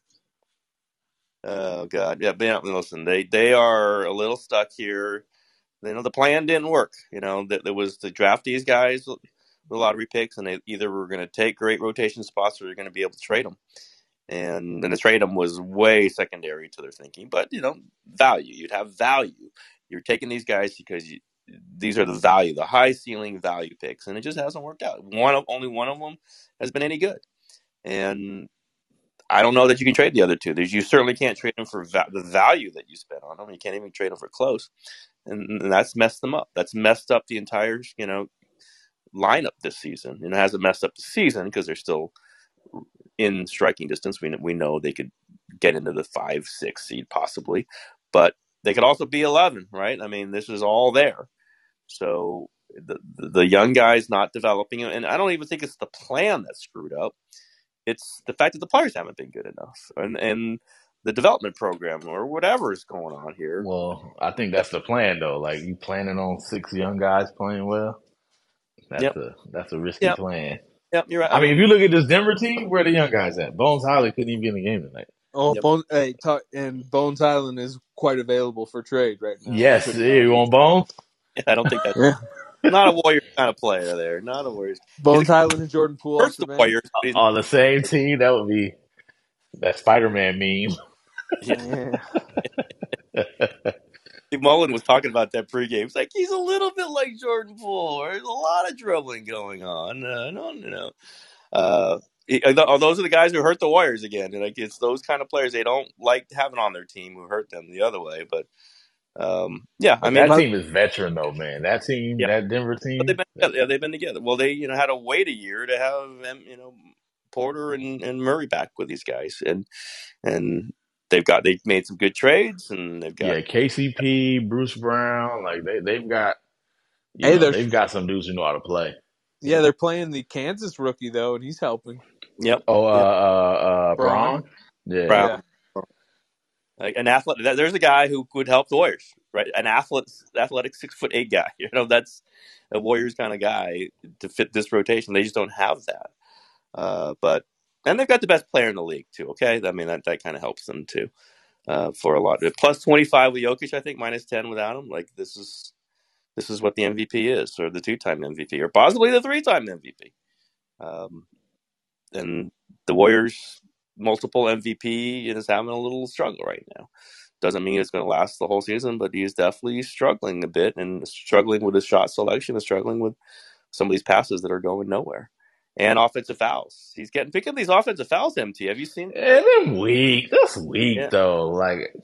Oh God, yeah. But listen, they they are a little stuck here. You know, the plan didn't work. You know, that there was to draft these guys with lottery picks, and they either were going to take great rotation spots or they're going to be able to trade them. And then the trade them was way secondary to their thinking. But you know, value. You'd have value. You're taking these guys because you, these are the value, the high ceiling value picks, and it just hasn't worked out. One of only one of them has been any good, and I don't know that you can trade the other two. There's, you certainly can't trade them for va- the value that you spent on them. You can't even trade them for close, and, and that's messed them up. That's messed up the entire, you know, lineup this season. And it hasn't messed up the season because they're still in striking distance. We we know they could get into the five, six seed possibly, but they could also be eleven, right? I mean, this is all there. So the the young guys not developing, and I don't even think it's the plan that's screwed up. It's the fact that the players haven't been good enough, and and the development program or whatever is going on here. Well, I think that's the plan, though. Like, you planning on six young guys playing well? That's Yep. a that's a risky Yep. plan. Yep, you're right. I mean, if you look at this Denver team, where are the young guys at? Bones Highland couldn't even be in the game tonight. Oh, Yep. Bone, hey, talk, and Bones Island is quite available for trade right now. Yes, yeah, you want Bones? I don't think that's Yeah. not a Warriors kind of player there. Not a Warriors. Bones Island and Jordan Poole off First the the bench. Warriors. but he's- On the same team, that would be that Spider-Man meme. Yeah. Steve Mullen was talking about that pregame. It's like he's a little bit like Jordan Poole. There's a lot of dribbling going on. Uh, no, no, no. Uh, he- uh, those are the guys who hurt the Warriors again. And like it's those kind of players they don't like having on their team who hurt them the other way. But um, yeah, I I mean, mean, that team is veteran though, man. That team, Yeah. that Denver team. but they've been together. Yeah, they've been together. Well, they you know had to wait a year to have um, you know Porter and, and Murray back with these guys, and and they've got they've made some good trades, and they've got Yeah, K C P, Bruce Brown, like they they've got, you Hey, know, they're- they've got some dudes who know how to play. Yeah, they're playing the Kansas rookie, though, and he's helping. yep. Oh, uh, uh, uh, Braun? Braun, yeah, Brown. Like an athlete, that- there's a guy who could help the Warriors, right? An athlete, athletic six foot eight guy. You know, that's a Warriors kind of guy to fit this rotation. They just don't have that. Uh, but and they've got the best player in the league too. Okay, I mean that that kind of helps them too uh, for a lot. Plus twenty five with Jokic, I think minus ten without him. Like this is this is what the M V P is, or the two time M V P, or possibly the three time M V P. Um, and the Warriors. Multiple M V P is having a little struggle right now. Doesn't mean it's going to last the whole season, but he's definitely struggling a bit and struggling with his shot selection and struggling with some of these passes that are going nowhere. And offensive fouls. He's getting pick up these offensive fouls, M T. Have you seen yeah, them weak. That's weak Yeah. though. Like,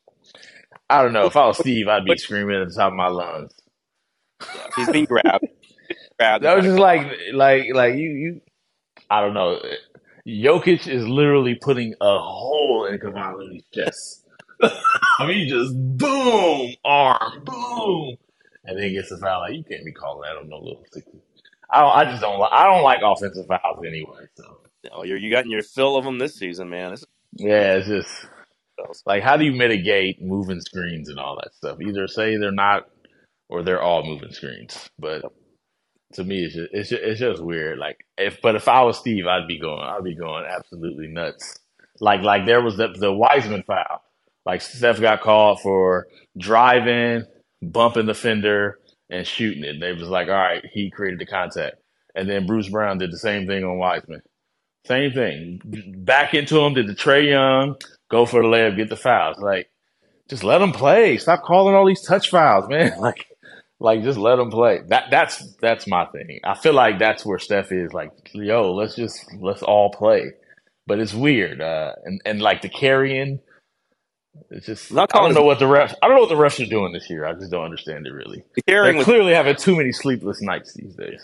I don't know. If I was Steve, I'd be screaming at the top of my lungs. Yeah, he's being grabbed. grabbed That was just like, like, like you, you. I don't know. Jokic is literally putting a hole in Cavali's chest. I mean, just boom, arm, boom, and then gets a foul. Like, you can't be calling that on no little sixty. I don't, I just don't like. I don't like offensive fouls anyway. So No, you're, you got your fill of them this season, man. This yeah, it's just is, like, how do you mitigate moving screens and all that stuff? Either say they're not, or they're all moving screens. But to me, it's just, it's just, it's just weird. Like, if but if I was Steve, I'd be going, I'd be going absolutely nuts. Like, like there was the the Wiseman foul. Like, Steph got called for driving, bumping the fender, and shooting it. They was like, all right, he created the contact, and then Bruce Brown did the same thing on Wiseman. Same thing. Back into him, did the Trae Young, go for the layup, get the fouls. Like, just let them play. Stop calling all these touch fouls, man. Like. Like, just let them play. That that's that's my thing. I feel like that's where Steph is. Like, yo, let's just let's all play. But it's weird. Uh, and and like the carrying, it's just Not I don't calling know what the refs. I don't know what the refs are doing this year. I just don't understand it really. the carrying They're was clearly having too many sleepless nights these days.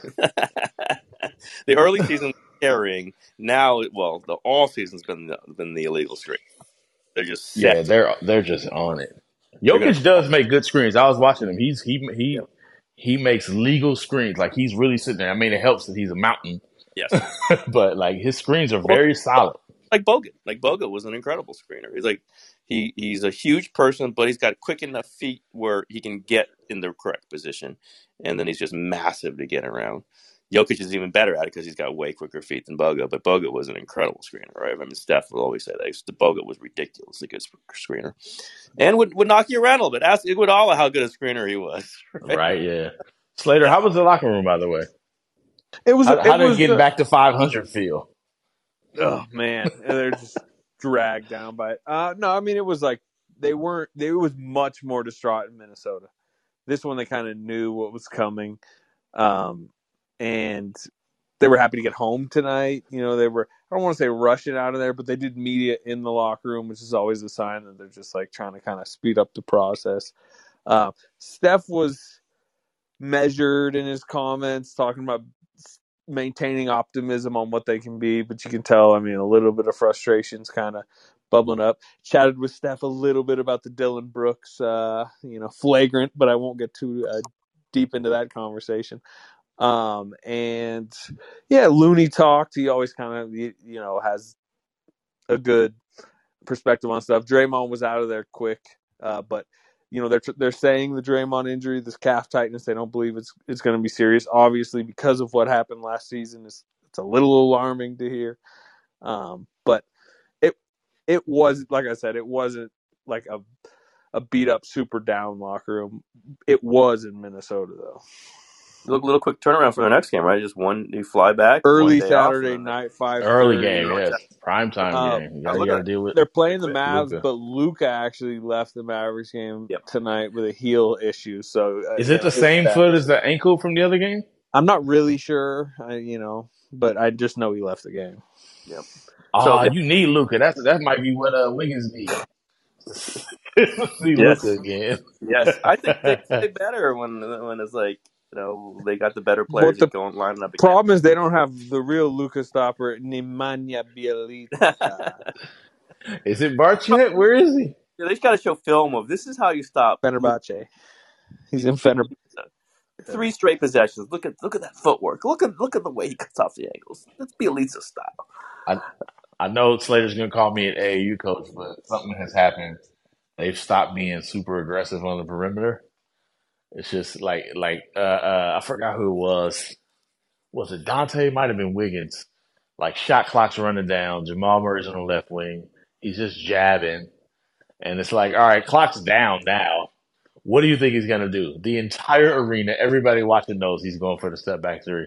the early season carrying. Now, well, the all season's been the, been the illegal streak. They're just Yeah, set. they're they're just on it. They're Jokic does make good screens. I was watching him. He's he he Yep. he makes legal screens. Like, he's really sitting there. I mean, it helps that he's a mountain. Yes. But, like, his screens are very solid. Like Bogut. Like, Bogut was an incredible screener. He's like, he he's a huge person, but he's got quick enough feet where he can get in the correct position. And then he's just massive to get around. Jokic is even better at it because he's got way quicker feet than Bogut. But Bogut was an incredible screener, right? I mean, Steph will always say that. The Bogut was ridiculously good screener. And would, would knock you around a little bit. Ask Iguodala how good a screener he was. Right, right yeah. Slater, how was the locker room, by the way? It was. How, it how did was getting a, back to five hundred feel? Oh man, they're just dragged down by it. Uh, no, I mean it was like they weren't. They was much more distraught in Minnesota. This one they kind of knew what was coming, um, and they were happy to get home tonight. You know, they were. I don't want to say rushing out of there, but they did media in the locker room, which is always a sign that they're just like trying to kind of speed up the process. Uh, Steph was measured in his comments, talking about maintaining optimism on what they can be, but you can tell, I mean, a little bit of frustration's kind of bubbling up. Chatted with Steph a little bit about the Dillon Brooks, uh, you know, flagrant, but I won't get too uh, deep into that conversation. Um, and yeah, Looney talked. He always kind of, you know, has a good perspective on stuff. Draymond was out of there quick, uh, but you know, they're they're saying the Draymond injury, this calf tightness, they don't believe it's it's going to be serious. Obviously, because of what happened last season, it's it's a little alarming to hear. Um, but it it was, like I said, it wasn't like a a beat up, super down locker room. It was in Minnesota though. Look, little quick turnaround for the next game, right? Just one, you fly back early one day Saturday off, night, five early game, yes, prime time uh, game. You gotta, you gotta deal with. They're playing the Mavs, Luka. but Luka actually left the Mavericks game yep. tonight with a heel issue. So uh, is it the same bad. foot as the ankle from the other game? I'm not really sure, I, you know, but I just know he left the game. Yep. Oh, so, you need Luka. That's that might be what uh, Wiggins needs. See yes. Luka again. Yes, I think they play better when when it's like, you know, they got the better players the going lining up again. Problem is they don't have the real Luka stopper, Nemanja Bjelica. Is it Barchet? Where is he? Yeah, they just got to show film of this is how you stop Fenerbahce. He's in Fenerbahce. Three straight possessions. Look at look at that footwork. Look at look at the way he cuts off the angles. That's Bjelica style. I I know Slater's gonna call me an A A U coach, but something has happened. They've stopped being super aggressive on the perimeter. It's just like, like uh, uh, I forgot who it was. Was it Dante? Might have been Wiggins. Like, shot clock's running down. Jamal Murray's on the left wing. He's just jabbing. And it's like, all right, clock's down now. What do you think he's going to do? The entire arena, everybody watching knows he's going for the step back three.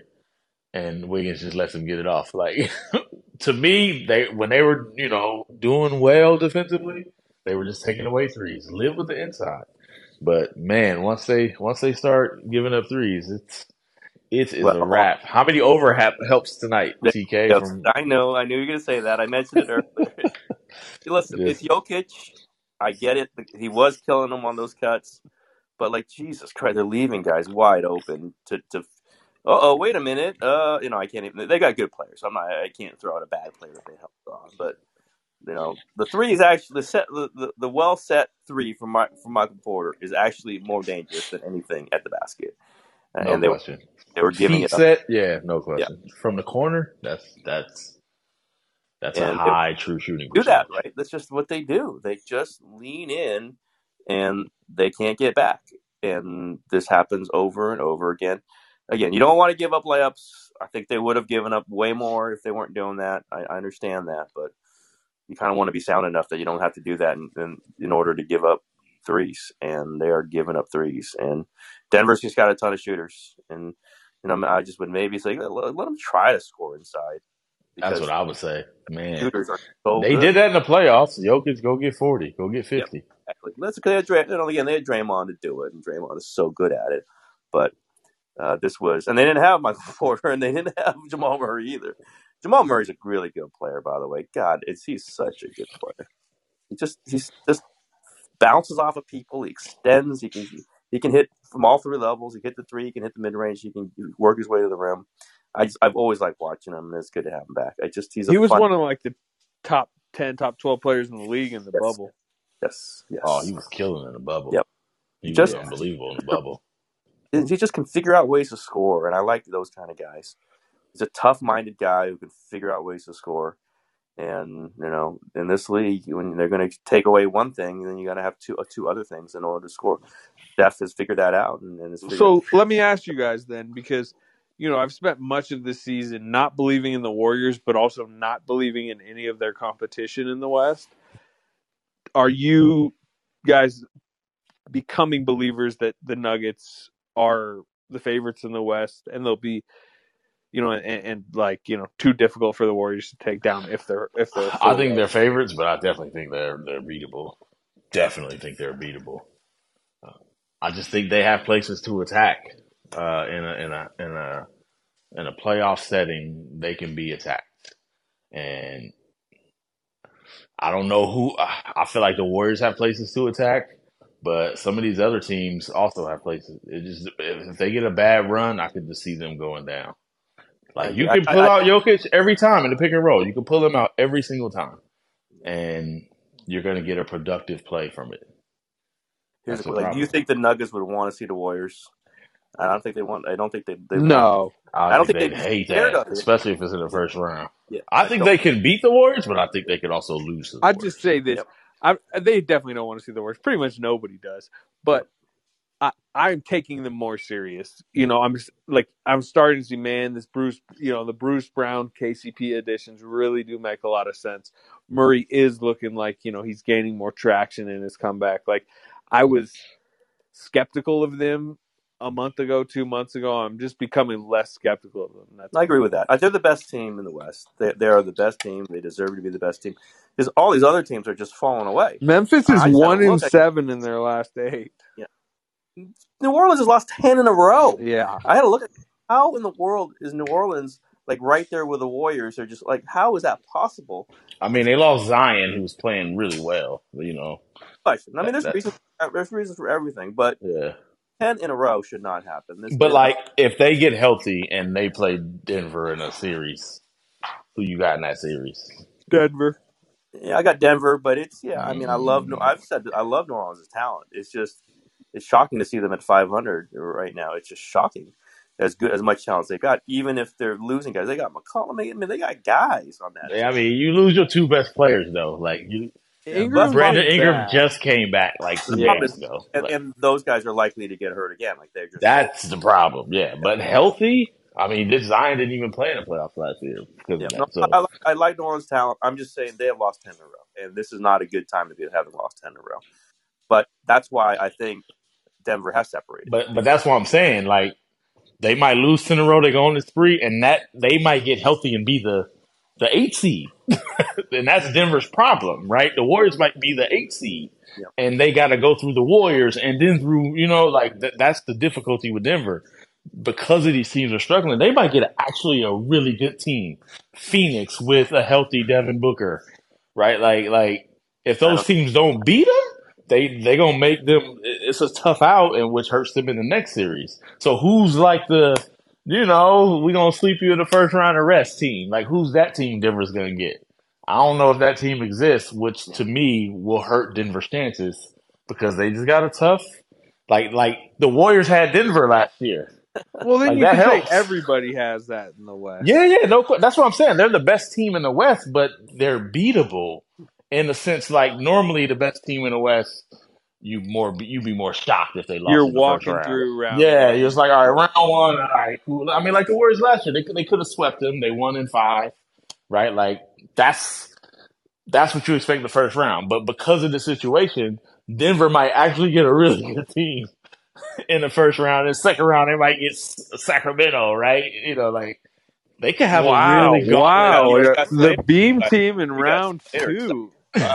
And Wiggins just lets him get it off. Like, to me, they when they were, you know, doing well defensively, they were just taking away threes. Live with the inside. But man, once they once they start giving up threes, it's it's, it's well, a wrap. How many overhap helps tonight, T K? From... I know, I knew you were going to say that. I mentioned it earlier. Listen, yes. It's Jokic. I get it. He was killing them on those cuts, but like Jesus Christ, they're leaving guys wide open to. to oh, wait a minute. Uh, you know, I can't even. They got good players. So I'm not. I can't throw out a bad player if they help on, but. You know, the three is actually the set. The, the, the well set three from My, from Michael Porter is actually more dangerous than anything at the basket. No and they question. Were, they were giving Feet it up. set, yeah, no question. Yeah. From the corner, that's that's that's and a high true shooting. Do that right. That's just what they do. They just lean in, and they can't get back. And this happens over and over again. Again, you don't want to give up layups. I think they would have given up way more if they weren't doing that. I, I understand that, but. You kind of want to be sound enough that you don't have to do that in, in, in order to give up threes, and they are giving up threes. And Denver's just got a ton of shooters, and you know I just would maybe say let, let them try to score inside. That's what I would say, man. Shooters are so they good. did that in the playoffs. Jokic, go get forty, go get fifty. Yep, exactly. Let's they had, you know, again they had Draymond to do it, and Draymond is so good at it. But uh, this was, and they didn't have Michael Porter, and they didn't have Jamal Murray either. Jamal Murray's a really good player, by the way. God, it's he's such a good player. He just he's just bounces off of people. He extends. He can he can hit from all three levels. He can hit the three. He can hit the mid range. He can work his way to the rim. I just, I've always liked watching him, and it's good to have him back. I just he's a he was fun... one of like the top ten, top twelve players in the league in the yes. bubble. Yes, yes. Oh, he was killing in the bubble. Yep, he just was unbelievable in the bubble. he just can figure out ways to score, and I like those kind of guys. He's a tough-minded guy who can figure out ways to score. And, you know, in this league, when they're going to take away one thing, then you got to have two uh, two other things in order to score. Steph has figured that out. And, and has figured so out- let me ask you guys then, because, you know, I've spent much of this season not believing in the Warriors, but also not believing in any of their competition in the West. Are you guys becoming believers that the Nuggets are the favorites in the West, and they'll be, you know, and, and like, you know, too difficult for the Warriors to take down if they're if they're? I think they're favorites, but I definitely think they're they're beatable. Definitely think they're beatable. Uh, I just think they have places to attack uh, in a in a in a in a playoff setting. They can be attacked, and I don't know who. I feel like the Warriors have places to attack, but some of these other teams also have places. It just if they get a bad run, I could just see them going down. Like you can pull I, I, out Jokic every time in the pick and roll. You can pull him out every single time, and you're going to get a productive play from it. Here's like, do you think the Nuggets would want to see the Warriors? I don't think they want. I don't think they. they no, I, I don't think, think they hate that, especially if it's in the first round. Yeah, I, I think they can beat the Warriors, but I think they could also lose to the I'd Warriors. just say this: yep. I, they definitely don't want to see the Warriors. Pretty much nobody does, but. I, I'm taking them more serious. You know, I'm just, like I'm starting to see, man, this Bruce, you know, the Bruce Brown K C P additions really do make a lot of sense. Murray is looking like, you know, he's gaining more traction in his comeback. Like I was skeptical of them a month ago, two months ago. I'm just becoming less skeptical of them. That's I agree with that. They're the best team in the West. They, they are the best team. They deserve to be the best team because all these other teams are just falling away. Memphis is one in seven in their last eight. Yeah. New Orleans has lost ten in a row. Yeah. I had to look at how in the world is New Orleans like right there with the Warriors. They're just like, how is that possible? I mean, they lost Zion, who was playing really well, you know. I mean, there's reasons, there's reasons for everything, but yeah. ten in a row should not happen. This but, like, not- if they get healthy and they play Denver in a series, who you got in that series? Denver. Yeah, I got Denver, but it's, yeah, I mean, I love, I've said I love New Orleans' talent. It's just, it's shocking to see them at five hundred right now. It's just shocking. As good as much talent as they got, even if they're losing guys, they got McCollum. I mean, they got guys on that. Yeah, I mean, you lose your two best players though. Like you, Ingram Brandon Ingram bad. just came back like two yeah. games ago, and, like, and those guys are likely to get hurt again. Like they're just that's the problem. Yeah, but healthy. I mean, this Zion didn't even play in the playoffs last year because yeah. of that. No, So. I, like, I like New Orleans' talent. I'm just saying they have lost ten in a row, and this is not a good time to be having lost ten in a row. But that's why I think Denver has separated. But but that's what I'm saying. Like they might lose ten in a row, they go on the spree, and that they might get healthy and be the the eight seed, and that's Denver's problem, right? The Warriors might be the eight seed, yeah. and they got to go through the Warriors and then through, you know, like th- that's the difficulty with Denver because of these teams are struggling. They might get actually a really good team, Phoenix with a healthy Devin Booker, right? Like like if those don't, teams don't beat them. They they gonna make them. It's a tough out, and which hurts them in the next series. So who's like the, you know, we gonna sleep you in the first round of rest team? Like who's that team Denver's gonna get? I don't know if that team exists, which to me will hurt Denver's chances because they just got a tough. Like like the Warriors had Denver last year. Well, then like, you can helps. say everybody has that in the West. Yeah, yeah, no, that's what I'm saying. They're the best team in the West, but they're beatable. In the sense, like normally the best team in the West, you more you be more shocked if they lost. You're in the walking first round. through round. Yeah, you're just like, all right, round one, all right, cool. I mean, like the Warriors last year, they they could have swept them. They won in five, right? Like that's that's what you expect the first round. But because of the situation, Denver might actually get a really good team in the first round. In the second round, they might get Sacramento, right? You know, like. They could have wow, a really good wow. The the beam team in round two.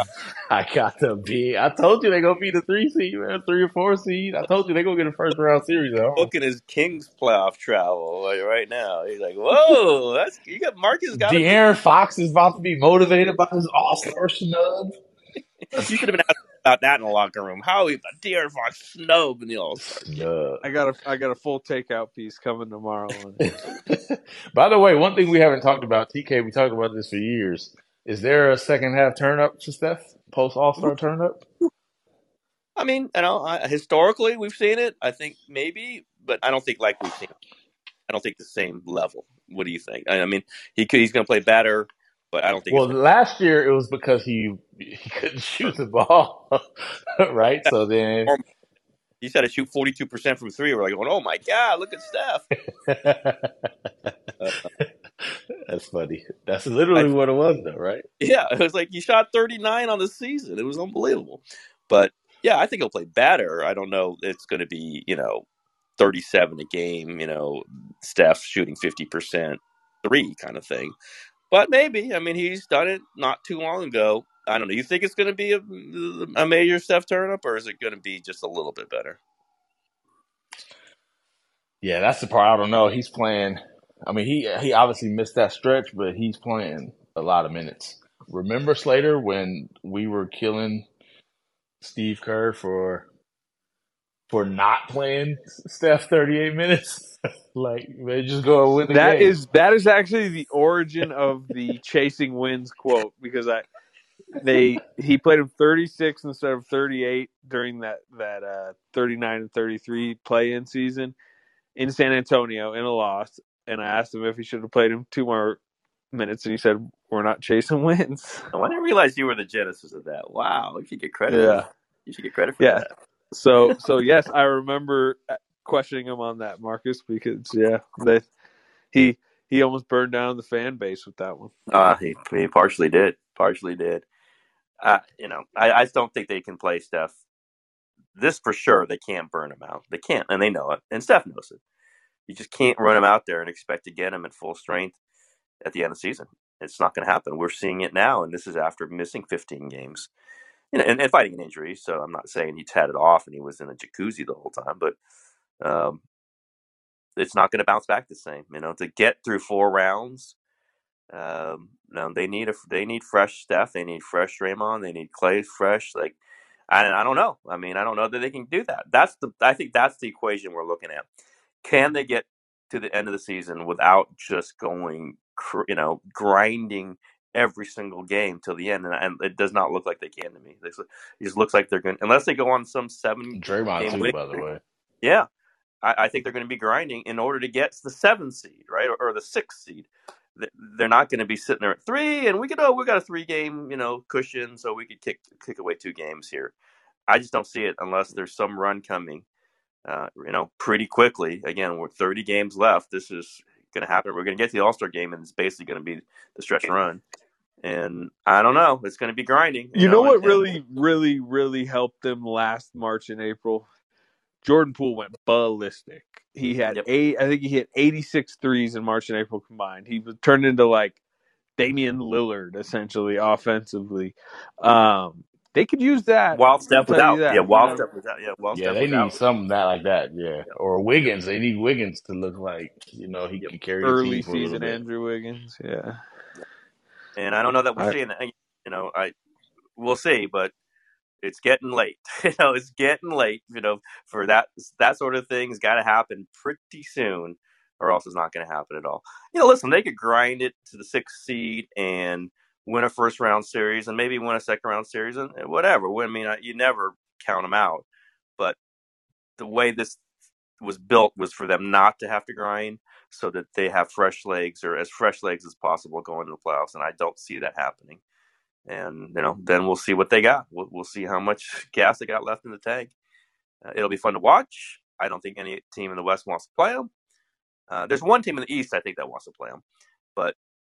I got the beam. I told you they're gonna be the three seed, man, three or four seed. I told you they're gonna get a first round series. Looking at his Kings playoff travel like right now, he's like, "Whoa, that's you got Marcus got." De'Aaron Fox is about to be motivated by his All Star snub. You could have been asked about that in the locker room. How he De'Aaron Fox snub in the All Star. Yeah. I got a I got a full takeout piece coming tomorrow. By the way, one thing we haven't talked about, T K, we talked about this for years. Is there a second half turn up to Steph post All Star turn up? I mean, you know, I, historically we've seen it. I think maybe, but I don't think like we've seen. I don't think the same level. What do you think? I mean, he could, he's going to play better, but I don't think. Well, it's last year it was because he he couldn't shoot the ball, right? So then he said to shoot forty-two percent from three. We're like going, oh my god, look at Steph. uh, That's funny. That's literally I, what it was, though, right? Yeah, it was like he shot thirty-nine on the season. It was unbelievable. But yeah, I think he'll play better. I don't know. It's going to be, you know, thirty-seven a game. You know, Steph shooting fifty percent three kind of thing. But maybe. I mean, he's done it not too long ago. I don't know. You think it's going to be a, a major Steph turn-up, or is it going to be just a little bit better? Yeah, that's the part. I don't know. He's playing. I mean, he he obviously missed that stretch, but he's playing a lot of minutes. Remember, Slater, when we were killing Steve Kerr for for not playing Steph thirty-eight minutes? Like, they just go and win the that game. Is, that is actually the origin of the chasing wins quote, because I they he played him thirty-six instead of thirty-eight during that, that uh, thirty-nine and thirty-three play-in season in San Antonio in a loss. And I asked him if he should have played him two more minutes, and he said, we're not chasing wins. Oh, I didn't realize you were the genesis of that. Wow, you should get credit. Yeah. You should get credit for yeah. that. So, so yes, I remember questioning him on that, Marcus, because, yeah, they, he he almost burned down the fan base with that one. Uh, he, he partially did. Partially did. Uh, you know, I, I just don't think they can play Steph. This for sure, they can't burn him out. They can't, and they know it. And Steph knows it. You just can't run him out there and expect to get him at full strength at the end of the season. It's not going to happen. We're seeing it now, and this is after missing fifteen games, you know, and, and fighting an injury. So I'm not saying he's had it off and he was in a jacuzzi the whole time, but um, it's not going to bounce back the same. You know, to get through four rounds, um, no, they need a they need fresh Steph. They need fresh Draymond. They need Clay fresh. Like, I I don't know. I mean, I don't know that they can do that. That's the I think that's the equation we're looking at. Can they get to the end of the season without just going, you know, grinding every single game till the end? And, and it does not look like they can to me. It just looks like they're going, unless they go on some seven. Draymond too, by the way. Yeah, I, I think they're going to be grinding in order to get the seventh seed, right, or, or the sixth seed. They're not going to be sitting there at three, and we could oh we got a three game you know cushion, so we could kick kick away two games here. I just don't see it unless there's some run coming. Uh, you know, pretty quickly. Again, we're thirty games left. This is going to happen. We're going to get to the All-Star game, and it's basically going to be the stretch run. And I don't know. It's going to be grinding. You, you know, know what and, really, and, really, really helped them last March and April? Jordan Poole went ballistic. He had yep. eight. I think he hit eighty-six threes in March and April combined. He was turned into like Damian Lillard, essentially, offensively. Um, They could use that. While Steph was out. Yeah, while Steph was out. Yeah, while yeah, Steph they was need out. something that like that. Yeah, or Wiggins. They need Wiggins to look like you know he can carry early the team for season a Andrew Wiggins. Yeah, and I don't know that we're I, seeing that. You know, I we'll see, but it's getting late. you know, it's getting late. You know, for that that sort of thing has got to happen pretty soon, or else it's not going to happen at all. You know, listen, they could grind it to the sixth seed and win a first round series and maybe win a second round series and whatever. I mean, you never count them out, but the way this was built was for them not to have to grind so that they have fresh legs or as fresh legs as possible going to the playoffs. And I don't see that happening. And, you know, then we'll see what they got. We'll, we'll see how much gas they got left in the tank. Uh, it'll be fun to watch. I don't think any team in the West wants to play them. Uh, there's one team in the East I think that wants to play them, but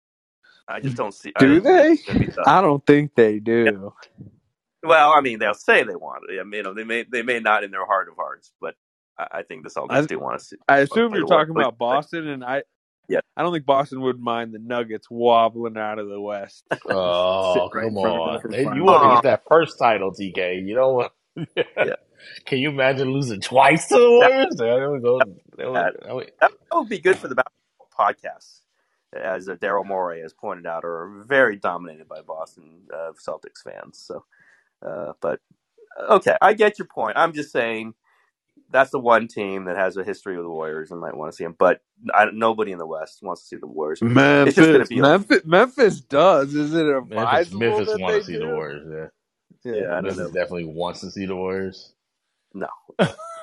I just don't see. Do I, they? I don't think they do. Yeah. Well, I mean, they'll say they want it. I mean, you know, they may they may not in their heart of hearts, but I, I think the Celtics do want to see. I assume you're talking about Boston, and I. Yeah. I don't think Boston would mind the Nuggets wobbling out of the West. Oh, come on! They, you want to get that first title, T K? You know what? yeah. Can you imagine losing twice to the Warriors? That, that, would, go, that, would, that, would, that would be good for the basketball podcasts. As uh, Daryl Morey has pointed out, are very dominated by Boston uh, Celtics fans. So, uh, but okay, I get your point. I'm just saying that's the one team that has a history with the Warriors and might want to see them. But I, nobody in the West wants to see the Warriors. Memphis, it's just going to be Memphis, Memphis does. Is it advisable Memphis, Memphis that wants they to see do? the Warriors. Yeah, yeah, yeah Memphis definitely wants to see the Warriors. No.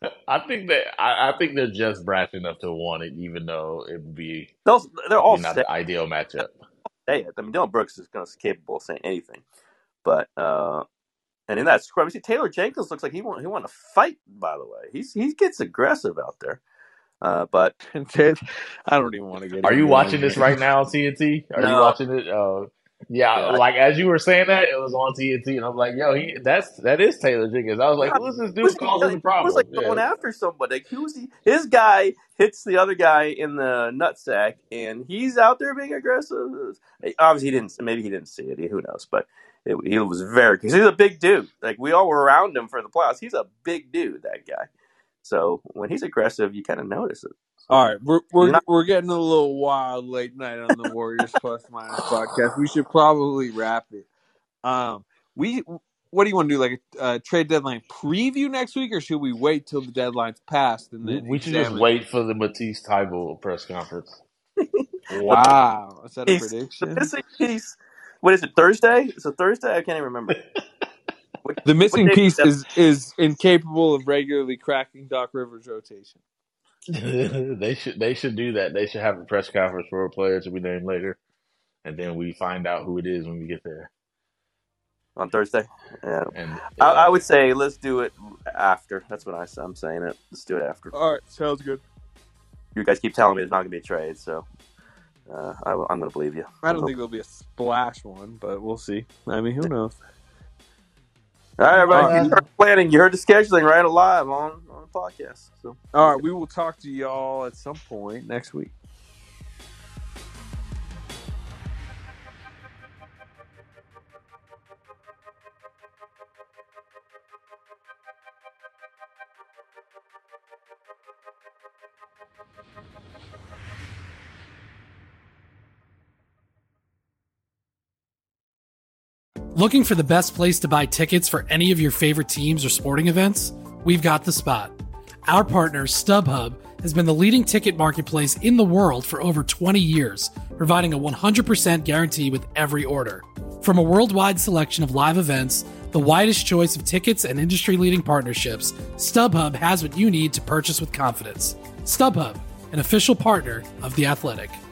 I think that I, I think they're just brash enough to want it, even though it would be Those, they're all not say, the ideal matchup. say it. I mean, Dylan Brooks is going to capable of saying anything, but uh, and in that scrum, you see Taylor Jenkins looks like he want he want to fight. By the way, he's he gets aggressive out there. Uh, but I don't even want to get. Are you watching this right now on T N T? Are no. you watching it? Uh, yeah, yeah, like as you were saying that, it was on T N T, and I'm like, yo, he that's that is Taylor Jenkins. I was like, who's this dude causing the problem? He was like yeah. going after somebody. Like, who's he? His guy hits the other guy in the nutsack, and he's out there being aggressive. Obviously, he didn't. Maybe he didn't see it. Who knows? But it, he was very because he's a big dude. Like we all were around him for the playoffs. He's a big dude. That guy. So when he's aggressive, you kind of notice it. So, all right, we're we're not- we're getting a little wild late night on the Warriors Plus Minus podcast. We should probably wrap it. Um, we what do you want to do? Like a uh, trade deadline preview next week, or should we wait till the deadline's passed and then we should just examine? wait for the Matisse Thybulle press conference? Wow, is that a He's- prediction? The missing piece. What is it? Thursday? Is it Thursday? I can't even remember. What, The missing what day piece is is is incapable of regularly cracking Doc Rivers' rotation. they should they should do that. They should have a press conference for a player to be named later, and then we find out who it is when we get there. on Thursday? Yeah. And I, uh, I would say let's do it after. That's what I, I'm saying. It. Let's do it after. All right, sounds good. You guys keep telling me there's not going to be a trade, so uh, I, I'm going to believe you. I don't think there'll be a splash one, but we'll see. I mean, who knows? All right, everybody. All right. You heard planning. You heard the scheduling right live on on the podcast. So. All right, we will talk to y'all at some point next week. Looking for the best place to buy tickets for any of your favorite teams or sporting events? We've got the spot. Our partner, StubHub, has been the leading ticket marketplace in the world for over twenty years, providing a one hundred percent guarantee with every order. From a worldwide selection of live events, the widest choice of tickets, and industry-leading partnerships, StubHub has what you need to purchase with confidence. StubHub, an official partner of The Athletic.